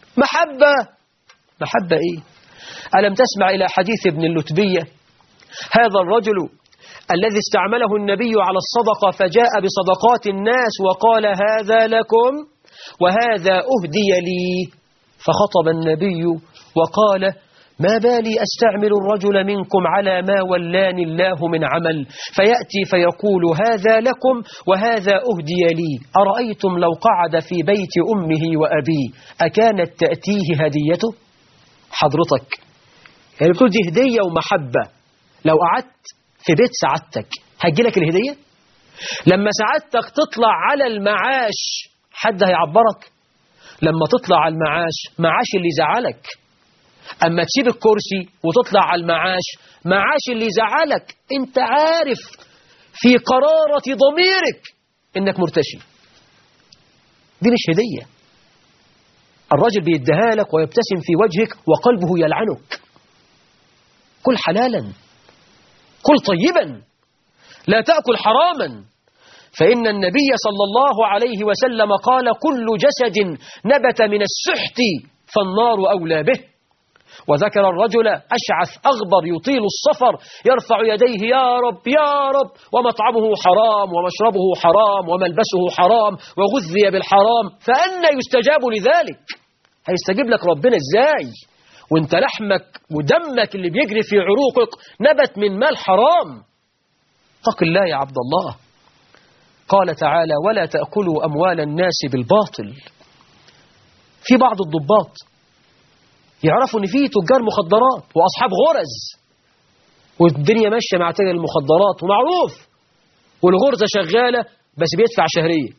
محبة إيه؟ ألم تسمع إلى حديث ابن اللتبية؟ هذا الرجل الذي استعمله النبي على الصدقة فجاء بصدقات الناس وقال: هذا لكم وهذا أهدي لي. فخطب النبي وقال: ما بالي أستعمل الرجل منكم على ما ولاني الله من عمل، فيأتي فيقول: هذا لكم وهذا أهدي لي، أرأيتم لو قعد في بيت أمه وأبيه أكانت تأتيه هديته؟ حضرتك يعني بتقول دي هدية ومحبة، لو قعدت في بيت سعادتك هتجيلك الهدية؟ لما سعادتك تطلع على المعاش حد هيعبرك؟ لما تطلع على المعاش، معاش اللي زعلك. أما تسيب الكرسي وتطلع على المعاش، معاش اللي زعلك. انت عارف في قرارة ضميرك انك مرتشي. دي مش هدية. الرجل بيديها لك ويبتسم في وجهك وقلبه يلعنك. كل حلالا، كل طيبا، لا تأكل حراما، فإن النبي صلى الله عليه وسلم قال: كل جسد نبت من السحت فالنار أولى به. وذكر الرجل أشعث أغبر يطيل السفر يرفع يديه يا رب يا رب، ومطعمه حرام ومشربه حرام وملبسه حرام وغذي بالحرام، فأنى يستجاب لذلك؟ هيستجيب لك ربنا إزاي وانت لحمك ودمك اللي بيجري في عروقك نبت من مال حرام؟ اتق الله يا عبد الله. قال تعالى ولا تأكلوا أموال الناس بالباطل. في بعض الضباط يعرفوا ان في تجار مخدرات واصحاب غرز، والدنيا ماشيه مع تاجر المخدرات ومعروف، والغرزه شغاله بس بيدفع شهريه.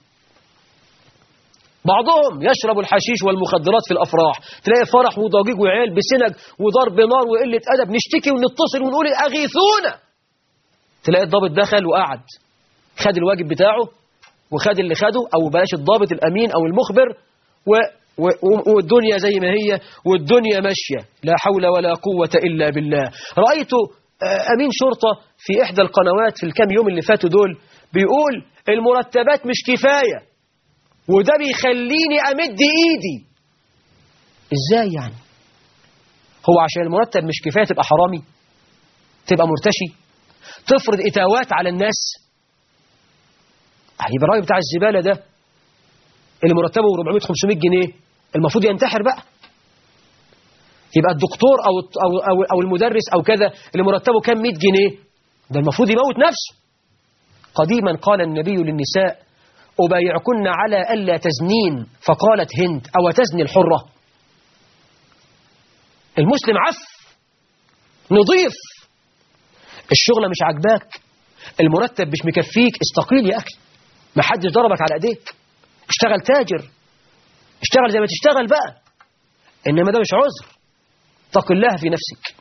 بعضهم يشرب الحشيش والمخدرات في الافراح، تلاقي فرح وضجيج وعيال بسنج وضرب نار وقله ادب، نشتكي ونتصل ونقول اغيثونا. تلاقي الضابط دخل وقعد، خد الواجب بتاعه وخد اللي خده، او بلاش الضابط الامين او المخبر، والدنيا زي ما هي والدنيا ماشية، لا حول ولا قوة إلا بالله. رأيت أمين شرطة في إحدى القنوات في الكام يوم اللي فاتوا دول بيقول المرتبات مش كفاية وده بيخليني أمد إيدي. إزاي يعني؟ هو عشان المرتب مش كفاية تبقى حرامي؟ تبقى مرتشي؟ تفرض إتاوات على الناس؟ يبقى الراجل بتاع الزبالة ده اللي مرتبه 400-500 جنيه المفروض ينتحر بقى. يبقى الدكتور أو المدرس أو كذا اللي مرتبه كام 100 جنيه ده المفروض يموت نفسه. قديما قال النبي للنساء أبايعكن على ألا تزنين، فقالت هند أو تزني الحرة. المسلم عف نضيف. الشغلة مش عجباك، المرتب مش مكفيك، استقيل يا أخي، ما حدش ضربك على أيديك، اشتغل تاجر، اشتغل زي ما تشتغل بقى، إنما ده مش عذر. اتق الله في نفسك.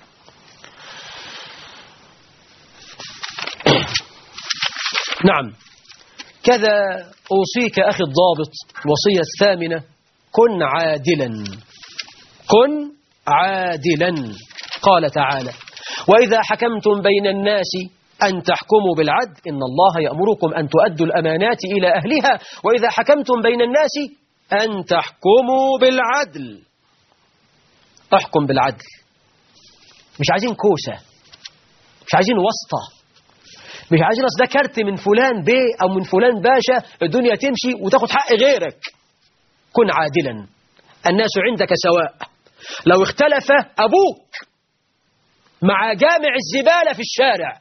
نعم، كذا أوصيك أخي الضابط وصية ثامنة: كن عادلا، كن عادلا. قال تعالى وإذا حكمتم بين الناس أن تحكموا بالعدل إن الله يأمركم أن تؤدوا الأمانات إلى أهلها وإذا حكمتم بين الناس أن تحكموا بالعدل. احكم بالعدل. مش عايزين كوسة، مش عايزين واسطة، مش عايزين أصل ده كارت من فلان بيه أو من فلان باشا الدنيا تمشي وتاخد حق غيرك. كن عادلا، الناس عندك سواء. لو اختلف أبوك مع جامع الزبالة في الشارع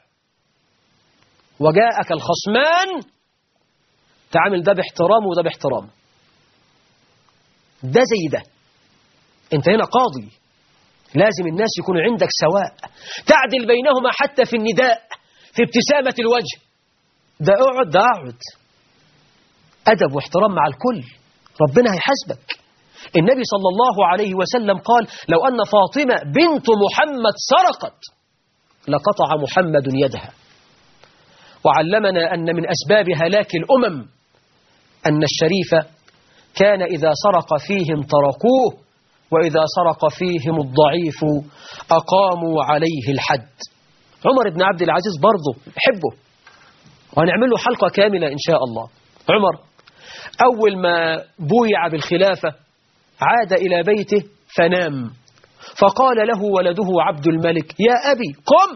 وجاءك الخصمان، تعامل ده باحترام وده باحترام. ده زي ده، انت هنا قاضي، لازم الناس يكون عندك سواء، تعدل بينهما حتى في النداء، في ابتسامة الوجه. ده اقعد ده اقعد، أدب واحترام مع الكل، ربنا هيحاسبك. النبي صلى الله عليه وسلم قال لو أن فاطمة بنت محمد سرقت لقطع محمد يدها. وعلمنا أن من أسباب هلاك الأمم أن الشريف كان إذا سرق فيهم تركوه وإذا سرق فيهم الضعيف أقاموا عليه الحد. عمر بن عبد العزيز برضه حبه وهنعمل له حلقة كاملة إن شاء الله. عمر أول ما بويع بالخلافة عاد إلى بيته فنام، فقال له ولده عبد الملك يا أبي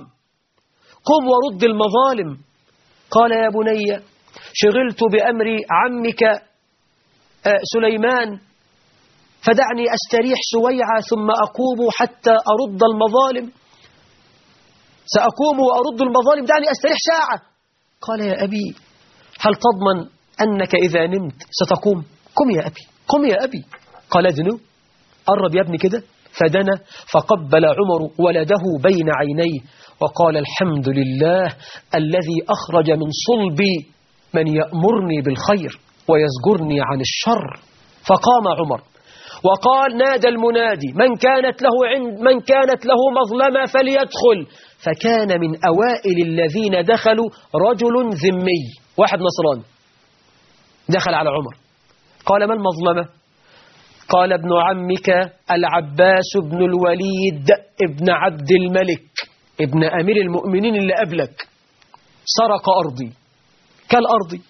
قم ورد المظالم. قال يا بني شغلت بأمر عمك سليمان فدعني أستريح سويعة ثم أقوم حتى أرد المظالم. سأقوم وأرد المظالم، دعني أستريح ساعة. قال يا أبي هل تضمن أنك إذا نمت ستقوم؟ قم يا أبي، قم يا أبي. قال ادنو، قرب يا ابني كده. فدنا فقبل عمر ولده بين عينيه وقال الحمد لله الذي أخرج من صلبي من يأمرني بالخير ويزجرني عن الشر. فقام عمر وقال نادى المنادي من كانت له مظلمة فليدخل. فكان من أوائل الذين دخلوا رجل ذمي، واحد نصراني دخل على عمر قال ما المظلمة؟ قال ابن عمك العباس بن الوليد ابن عبد الملك ابن أمير المؤمنين اللي قبلك سرق أرضي كالأرض.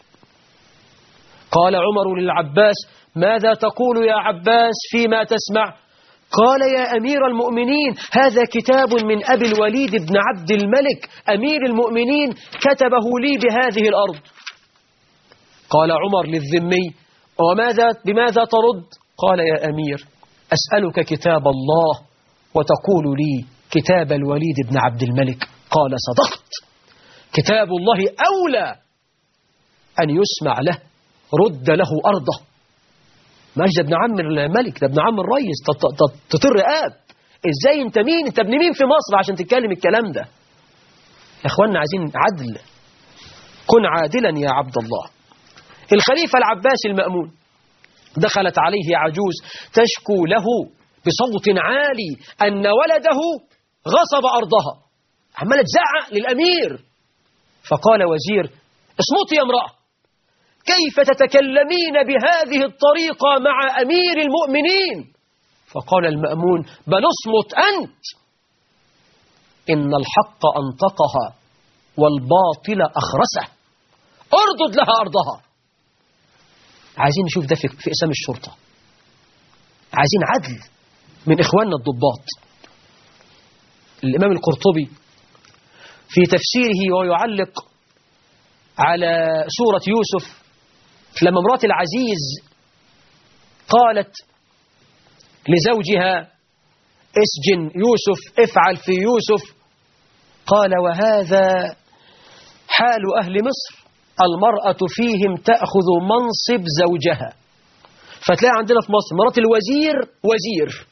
قال عمر للعباس ماذا تقول يا عباس فيما تسمع؟ قال يا أمير المؤمنين هذا كتاب من أبي الوليد بن عبد الملك أمير المؤمنين كتبه لي بهذه الأرض. قال عمر للذمي بماذا ترد؟ قال يا أمير أسألك كتاب الله وتقول لي كتاب الوليد بن عبد الملك. قال صدقت، كتاب الله أولى أن يسمع له، رد له أرضه. ماشي ده ابن عم الملك، ده ابن عم الرئيس، تطر رقاب. ازاي انت مين؟ انت ابن مين في مصر عشان تتكلم الكلام ده؟ يا اخوانا عايزين عدل، كن عادلا يا عبد الله. الخليفة العباسي المأمون دخلت عليه عجوز تشكو له بصوت عالي أن ولده غصب أرضها، عمالة تزعق للأمير. فقال وزير اصمتي يا امرأة، كيف تتكلمين بهذه الطريقة مع أمير المؤمنين؟ فقال المأمون بل اصمت أنت، إن الحق أنطقها والباطل أخرسه، اردد لها أرضها. عايزين نشوف ده في إقسام الشرطة، عايزين عدل من إخواننا الضباط. الإمام القرطبي في تفسيره ويعلق على سورة يوسف لما امرأة العزيز قالت لزوجها اسجن يوسف، افعل في يوسف، قال وهذا حال أهل مصر، المرأة فيهم تأخذ منصب زوجها. فتلاقي عندنا في مصر مرات الوزير وزير،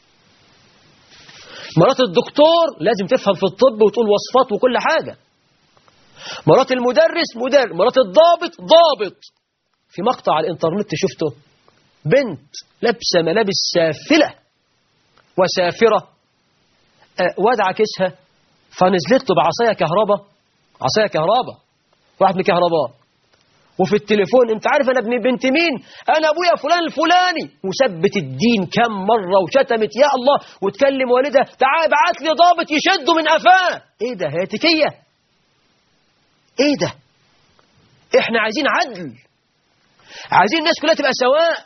مرات الدكتور لازم تفهم في الطب وتقول وصفات وكل حاجة، مرات المدرس مدرس، مرات الضابط ضابط. في مقطع على الانترنت شفته بنت لابسه ملابس سافلة وسافرة، وادعة كيسها، فنزلت له بعصاية كهرباء، عصاية كهرباء، واحد من كهرباء، وفي التليفون انت عارف انا ابن بنت مين؟ انا ابويا فلان الفلاني، وثبت الدين كم مرة وشتمت يا الله، وتكلم والدها تعال ابعت لي ضابط يشده من قفاه. ايه ده؟ هاتكية؟ ايه ده؟ احنا عايزين عدل، عايزين الناس كلها تبقى سواء،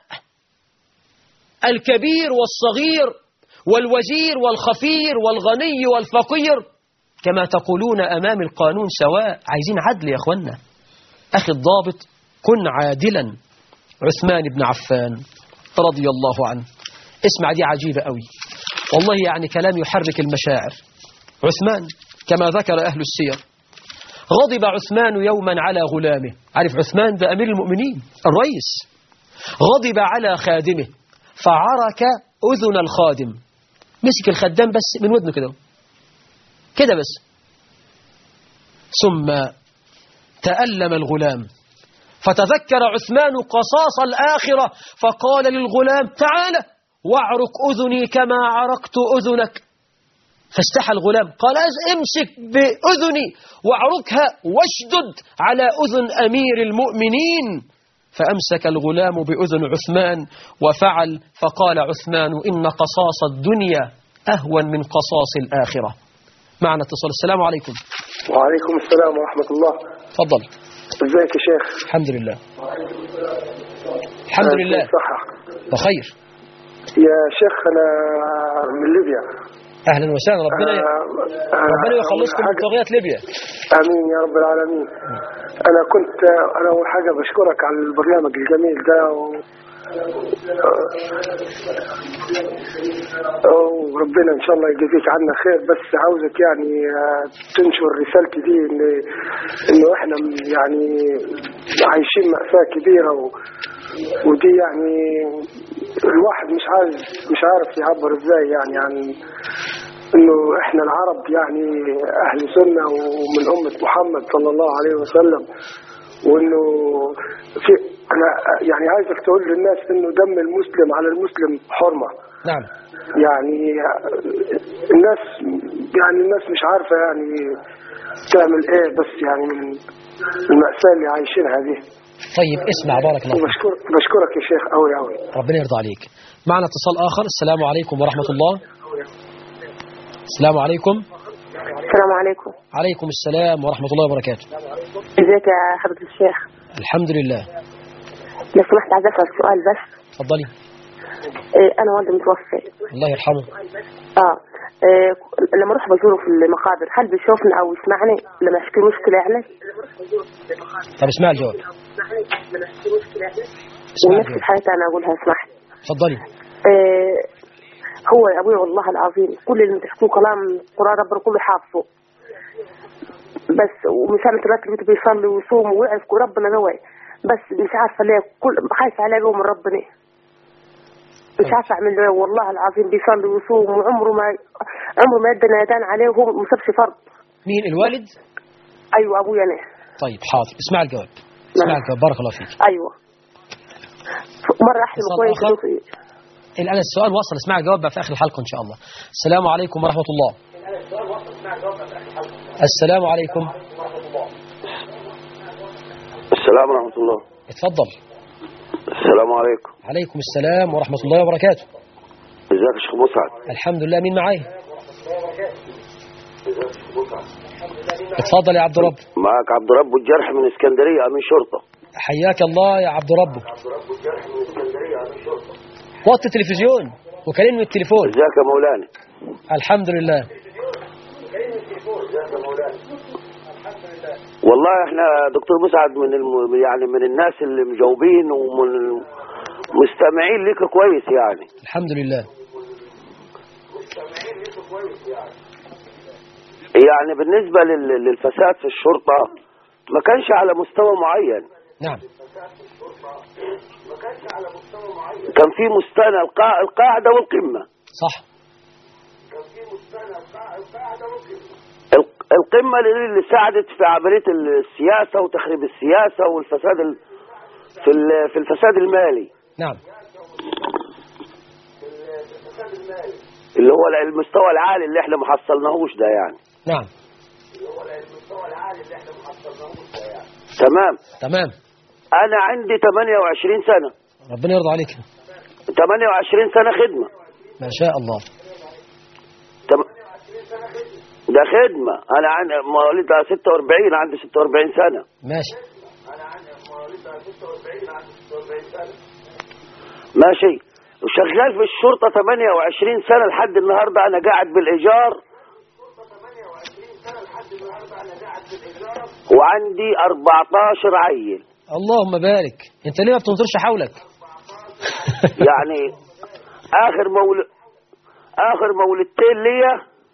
الكبير والصغير والوزير والخفير والغني والفقير كما تقولون أمام القانون سواء. عايزين عدل يا أخوانا. أخي الضابط كن عادلا. عثمان بن عفان رضي الله عنه، اسمع دي عجيبة قوي والله، يعني كلام يحرك المشاعر. عثمان كما ذكر أهل السير غضب عثمان يوما على غلامه. عارف عثمان ده أمير المؤمنين الرئيس، غضب على خادمه فعرك أذن الخادم، مسك الخدام بس من ودنه كده كده بس، ثم تألم الغلام فتذكر عثمان قصاص الآخرة فقال للغلام تعال واعرك أذني كما عرقت أذنك. فاستحى الغلام قال امسك بأذني واعركها واشدد على أذن أمير المؤمنين. فأمسك الغلام بأذن عثمان وفعل، فقال عثمان إن قصاص الدنيا أهون من قصاص الآخرة. معنا اتصال. السلام عليكم. وعليكم السلام ورحمة الله. تفضل. ازيك يا شيخ؟ الحمد لله. الحمد لله صحة بخير يا شيخ. أنا من ليبيا. أهلا وسهلا. ربنا يخلصكم من طغيات ليبيا. آمين يا رب العالمين. أنا أول حاجة بشكرك على البرنامج الجميل ده وربنا إن شاء الله يجزيك عنا خير. بس عاوزك يعني تنشر رسالتي دي إنه إحنا يعني عايشين مأساة كبيرة ودي يعني الواحد مش عارف يعبر إزاي يعني عن إنه إحنا العرب يعني أهل سنة ومن أمة محمد صلى الله عليه وسلم، وإنه أنا يعني عايزك تقول للناس إنه دم المسلم على المسلم حرمة. نعم. يعني الناس مش عارفة يعني تعمل إيه، بس يعني من المأساة اللي عايشينها دي. طيب اسمع بارك الله فيك. بشكرك يا شيخ أوي. ربنا يرضى عليك. معنا اتصال آخر. السلام عليكم ورحمة الله. السلام عليكم. السلام عليكم. عليكم السلام ورحمة الله وبركاته. ازيك يا حضرة الشيخ؟ الحمد لله. لو سمحت عايز اسال سؤال بس. اتفضلي. أنا والدي متوفى. الله يرحمه. لما أروح بزوره في المقابر هل بيشوفني أو يسمعني لما أشكي مشكلة يعني؟ طب اسمع الجواب. ونفس الحاجة أنا أقولها اسمح. تفضلي. هو يا أبوي والله العظيم كل اللي بتحكوه كلام قرآن ربنا كله حافظه، بس ومثال ثلاثة اللي بيصلي ويصوم ويعرف ربنا قوي، بس مش عارفة ليه كل خايف عليه قوي من ربنا، مش عارفة أعمل له. والله العظيم بيصلي ويصوم وعمره ما يدى نادان عليه وهو ما سابش فرض. مين الوالد؟ أيوة أبويا أنا. طيب حاضر، اسمع الجواب. اسمع الجواب، بارك الله فيك. أيوة مرة أحلم كويس. الآن السؤال وصل، اسمع الجواب بقى في آخر الحلقة إن شاء الله. السلام عليكم ورحمة الله. السلام عليكم. السلام ورحمة الله. اتفضل. السلام عليكم. عليكم السلام ورحمة الله وبركاته. ازيك يا شيخ مسعد؟ الحمد لله. مين معايا؟ اتفضل يا عبد رب. معك عبد رب الجرح من اسكندرية، أمين شرطة. حياك الله يا عبد رب. وطي التلفزيون وكلمني التليفون. ازيك يا مولانا؟ الحمد لله. والله احنا دكتور مسعد يعني من الناس اللي مجاوبين ومن مستمعين لك كويس يعني. الحمد لله. يعني بالنسبة للفساد في الشرطة ما كانش على مستوى معين. نعم. كان في مستوى القاعدة والقمة. صح. القمة اللي ساعدت في عملية السياسة وتخريب السياسة والفساد في الفساد المالي. نعم. اللي هو المستوى العالي اللي احنا ما حصلناهوش ده يعني. نعم. تمام. انا عندي 28 سنة. ربنا يرضى عليك. 28 سنة خدمة. ما شاء الله. ده خدمة. انا عندي مواليد 46، عندي 46 سنة. ماشي. ماشي. وشغال في الشرطة 28 سنة لحد النهاردة. انا قاعد بالايجار وعندي 14 عيل. اللهم بارك. انت ليه ما بتنظرش حولك؟ يعني اخر مولدتين ليا.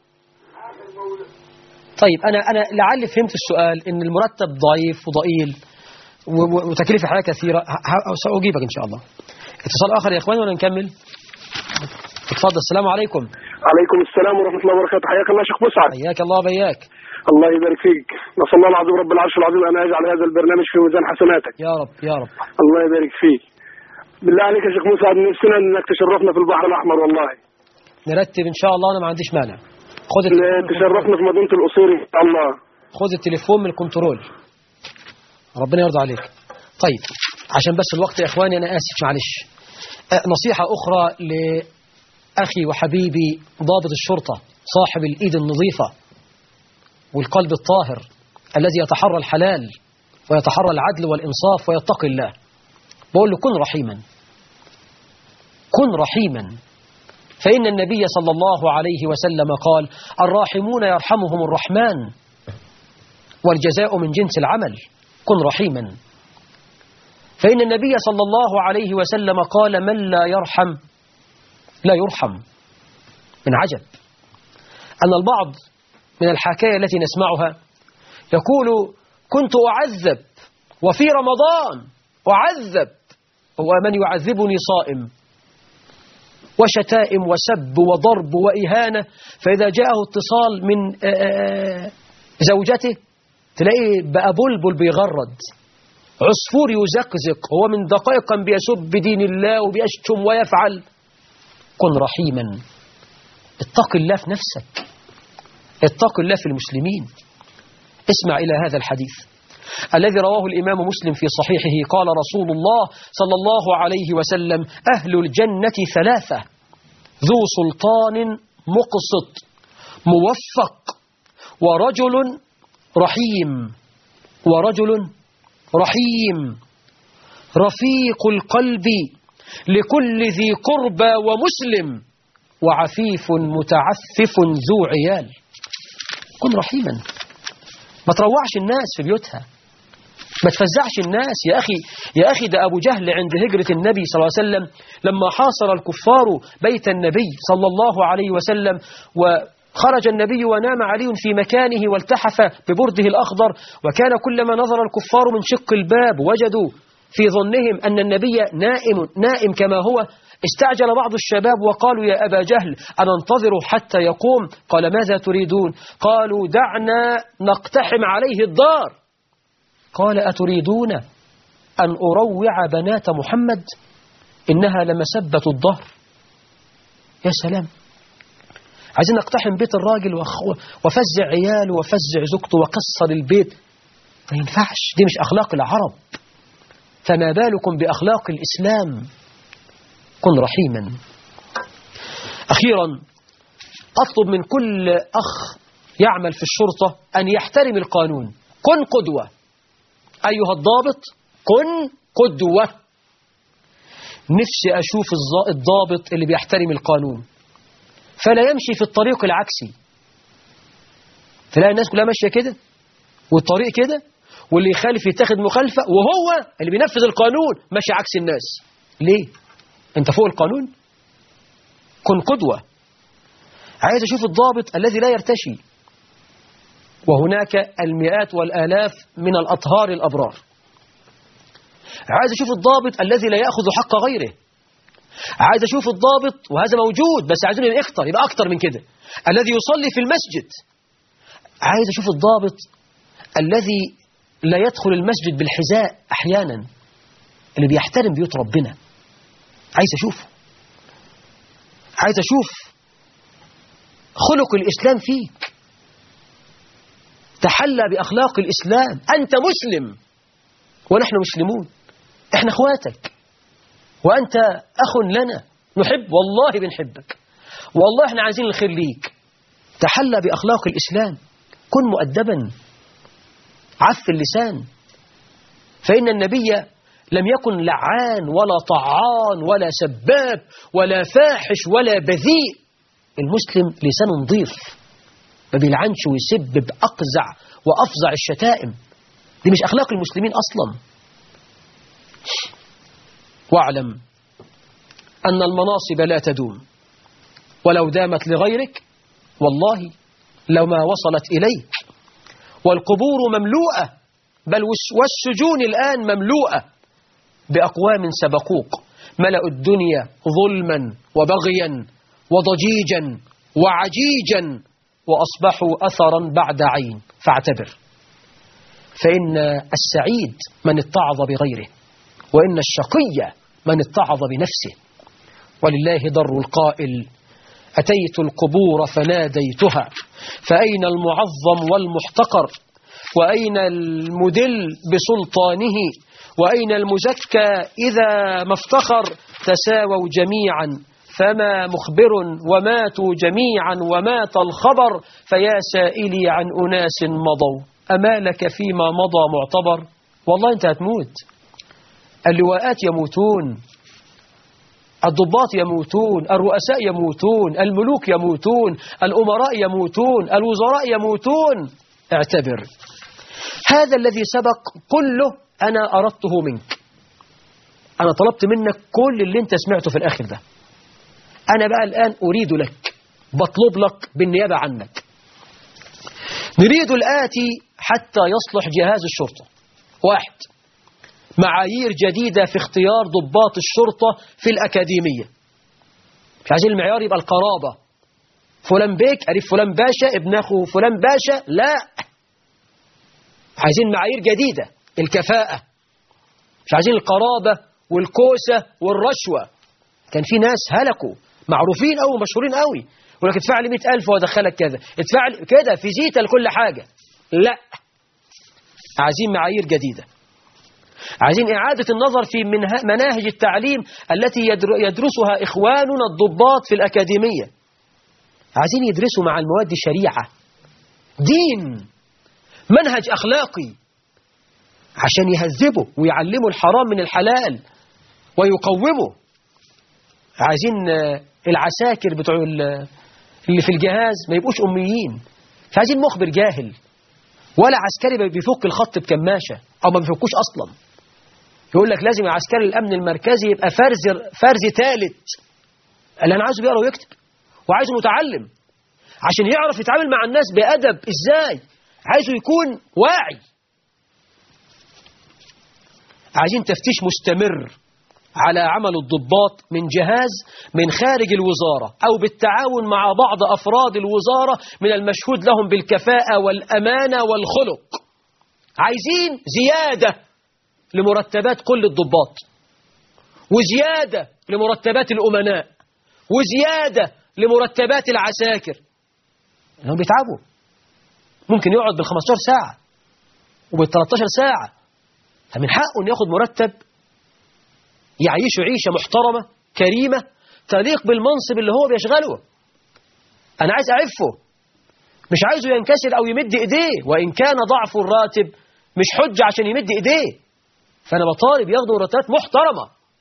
طيب انا لعلي فهمت السؤال، ان المرتب ضعيف وضئيل وتكليف الحياة كثيرة. سأجيبك ان شاء الله. اتصال اخر يا اخوان ولا نكمل؟ اتفضل. السلام عليكم. عليكم السلام ورحمة الله وبركاته. حياك الله شيخ مسعد. حياك الله بياك. الله يبارك فيك. نسأل الله العظيم رب العرش العظيم أن يجعل هذا البرنامج في ميزان حسناتك. يا رب يا رب. الله يبارك فيك. بالله عليك يا شيخ مسعد، نفسنا انك تشرفنا في البحر الأحمر. والله نرتب ان شاء الله، انا ما عنديش مانع. تشرفنا في مدينة القصير ان شاء الله. خذ التليفون من الكنترول. ربنا يرضى عليك. طيب عشان بس الوقت يا اخواني انا اسف معلش. نصيحة اخرى لاخي وحبيبي ضابط الشرطة صاحب الايد النظيفة والقلب الطاهر الذي يتحرى الحلال ويتحرى العدل والانصاف ويتقي الله. بقول له كن رحيما، كن رحيما، فإن النبي صلى الله عليه وسلم قال الراحمون يرحمهم الرحمن والجزاء من جنس العمل. كن رحيما، فإن النبي صلى الله عليه وسلم قال من لا يرحم لا يرحم. من عجب أن البعض من الحكاية التي نسمعها يقول كنت أعذب وفي رمضان أعذب، ومن يعذبني صائم، وشتائم وسب وضرب وإهانة. فإذا جاءه اتصال من زوجته تلاقيه بقى بلبل بيغرد، عصفور يزقزق، هو من دقائق كان بيسب دين الله وبيشتم ويفعل. كن رحيما، اتق الله في نفسك، اتق الله في المسلمين. اسمع إلى هذا الحديث الذي رواه الإمام مسلم في صحيحه. قال رسول الله صلى الله عليه وسلم أهل الجنة ثلاثة: ذو سلطان مقسط موفق ورجل رحيم. ورجل رحيم رفيق القلب لكل ذي قربى ومسلم وعفيف متعفف ذو عيال. كن رحيما، ما تروعش الناس في بيوتها، ما تفزعش الناس. يا أخي ده أبو جهل عند هجرة النبي صلى الله عليه وسلم لما حاصر الكفار بيت النبي صلى الله عليه وسلم، وخرج النبي ونام علي في مكانه والتحف ببرده الأخضر، وكان كلما نظر الكفار من شق الباب وجدوا في ظنهم أن النبي نائم كما هو، استعجل بعض الشباب وقالوا يا أبا جهل أننتظر حتى يقوم؟ قال ماذا تريدون؟ قالوا دعنا نقتحم عليه الدار. قال أتريدون أن أروع بنات محمد؟ إنها لمسبة الظهر. يا سلام، عايزين نقتحم بيت الراجل وفزع عياله وفزع زوجته وكسر البيت؟ ما ينفعش، دي مش أخلاق العرب، فما بالكم بأخلاق الإسلام؟ كن رحيما. أخيرا أطلب من كل أخ يعمل في الشرطة أن يحترم القانون. كن قدوة أيها الضابط، كن قدوة. نفسي أشوف الضابط اللي بيحترم القانون، فلا يمشي في الطريق العكسي. تلاقي الناس كلها ماشية كده والطريق كده، واللي يخالف يتاخد مخالفة، وهو اللي بينفذ القانون ماشي عكس الناس. ليه؟ انت فوق القانون؟ كن قدوة. عايز أشوف الضابط الذي لا يرتشي، وهناك المئات والآلاف من الأطهار الأبرار. عايز أشوف الضابط الذي لا يأخذ حق غيره. عايز أشوف الضابط، وهذا موجود بس عايزين يبقى أكتر من كده، الذي يصلي في المسجد. عايز أشوف الضابط الذي لا يدخل المسجد بالحذاء أحيانا، اللي بيحترم بيوت ربنا. عايز أشوفه، عايز أشوف خلق الإسلام فيك، تحلى بأخلاق الإسلام. أنت مسلم ونحن مسلمون، إحنا أخواتك، وأنت أخ لنا، نحب، والله بنحبك، والله إحنا عايزين الخير ليك. تحلى بأخلاق الإسلام، كن مؤدبا، عف اللسان، فإن النبي لم يكن لعان ولا طعان ولا سباب ولا فاحش ولا بذيء. المسلم لسانه نظيف، ما بيلعنش ويسب بأقزع وأفظع الشتائم. دي مش أخلاق المسلمين أصلا. واعلم أن المناصب لا تدوم، ولو دامت لغيرك والله لو ما وصلت إليك. والقبور مملوءة، بل والسجون الآن مملوءة بأقوام سبقوك، ملأوا الدنيا ظلما وبغيا وضجيجا وعجيجا، وأصبحوا أثرا بعد عين. فاعتبر، فإن السعيد من اتعظ بغيره، وإن الشقي من اتعظ بنفسه. ولله در القائل: أتيت القبور فناديتها، فأين المعظم والمحتقر، وأين المدل بسلطانه، وأين المزكى إذا ما افتخر. تساووا جميعا فما مخبر، وماتوا جميعا ومات الخبر. فيا سائلي عن أناس مضوا، أما لك فيما مضى معتبر؟ والله أنت هتموت. اللواءات يموتون، الضباط يموتون، الرؤساء يموتون، الملوك يموتون، الأمراء يموتون، الوزراء يموتون. اعتبر، هذا الذي سبق كله أنا أردته منك. أنا طلبت منك كل اللي أنت سمعته في الآخر ده. أنا بقى الآن أريد لك، بطلب لك بالنيابة عنك. نريد الآتي حتى يصلح جهاز الشرطة. 1. معايير جديدة في اختيار ضباط الشرطة في الأكاديمية. مش عايزين المعيار يبقى القرابة، فلان بيك قريب فلان باشا ابن أخو فلان باشا، لا، عايزين معايير جديدة. الكفاءة، مش عايزين القرابة والكوسة والرشوة. كان في ناس هلكوا معروفين أو مشهورين قوي، يقول لك ادفع لي 100,000 وادخلك كذا، ادفع لي كده في زيتة لكل حاجة. لا، عايزين معايير جديدة. عايزين إعادة النظر في مناهج التعليم التي يدرسها إخواننا الضباط في الأكاديمية. عايزين يدرسوا مع المواد شريعة، دين، منهج أخلاقي، عشان يهذبوا ويعلموا الحرام من الحلال ويقوموا. عايزين العساكر بتوع اللي في الجهاز ما يبقوش أميين، مش عايزين مخبر جاهل ولا عسكري بيفك الخط بكماشة أو ما بيفكوش أصلا. يقول لك لازم عسكري الأمن المركزي يبقى فرز ثالث، اللي أنا عايزه بيقرأ ويكتب وعايزه متعلم عشان يعرف يتعامل مع الناس بأدب. إزاي؟ عايزه يكون واعي. عايزين تفتيش مستمر على عمل الضباط من جهاز من خارج الوزارة أو بالتعاون مع بعض أفراد الوزارة من المشهود لهم بالكفاءة والأمانة والخلق. عايزين زيادة لمرتبات كل الضباط، وزيادة لمرتبات الأمناء، وزيادة لمرتبات العساكر. هم بيتعبوا، ممكن يقعد بال15 ساعة وبال13 ساعة، فمن حقه أن ياخد مرتب يعيشه عيشة محترمة كريمة تليق بالمنصب اللي هو بيشغله. أنا عايز أعفه، مش عايزه ينكسر أو يمد إيديه، وإن كان ضعف الراتب مش حجة عشان يمد إيديه. فأنا بطالب ياخدوا مرتبات محترمة.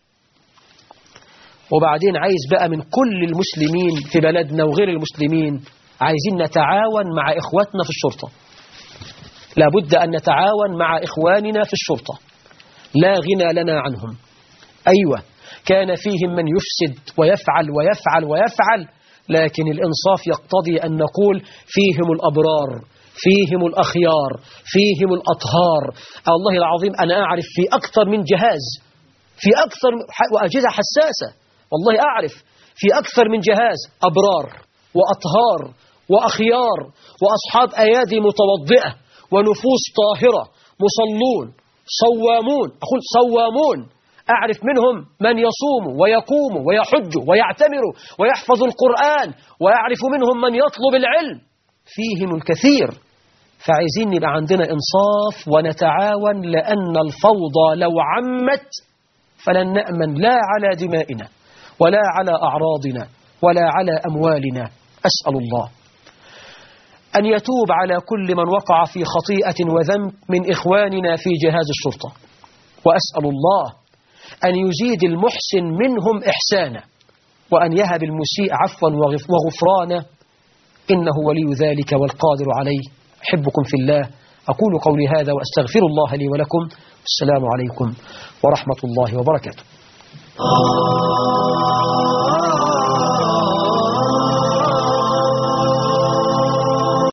وبعدين عايز بقى من كل المسلمين في بلدنا وغير المسلمين، عايزين نتعاون مع إخواتنا في الشرطة. لابد أن نتعاون مع إخواننا في الشرطة، لا غنى لنا عنهم. أيوة، كان فيهم من يفسد ويفعل ويفعل ويفعل، لكن الإنصاف يقتضي أن نقول فيهم الأبرار، فيهم الأخيار، فيهم الأطهار. الله العظيم أنا أعرف في أكثر من جهاز، في أكثر وأجهزة حساسة، والله أعرف في أكثر من جهاز أبرار وأطهار وأخيار وأصحاب أيادي متوضئة ونفوس طاهرة، مصلون صوامون. أقول صوامون، أعرف منهم من يصوم ويقوم ويحج ويعتمر ويحفظ القرآن، وأعرف منهم من يطلب العلم، فيهم الكثير. فعايزين يبقى عندنا إنصاف ونتعاون، لأن الفوضى لو عمت فلن نأمن لا على دمائنا ولا على أعراضنا ولا على أموالنا. أسأل الله أن يتوب على كل من وقع في خطيئة وذنب من إخواننا في جهاز الشرطة، وأسأل الله أن يزيد المحسن منهم إحسانا، وأن يهب المسيء عفوا وغفرانا، إنه ولي ذلك والقادر عليه. أحبكم في الله، أقول قولي هذا وأستغفر الله لي ولكم. السلام عليكم ورحمة الله وبركاته.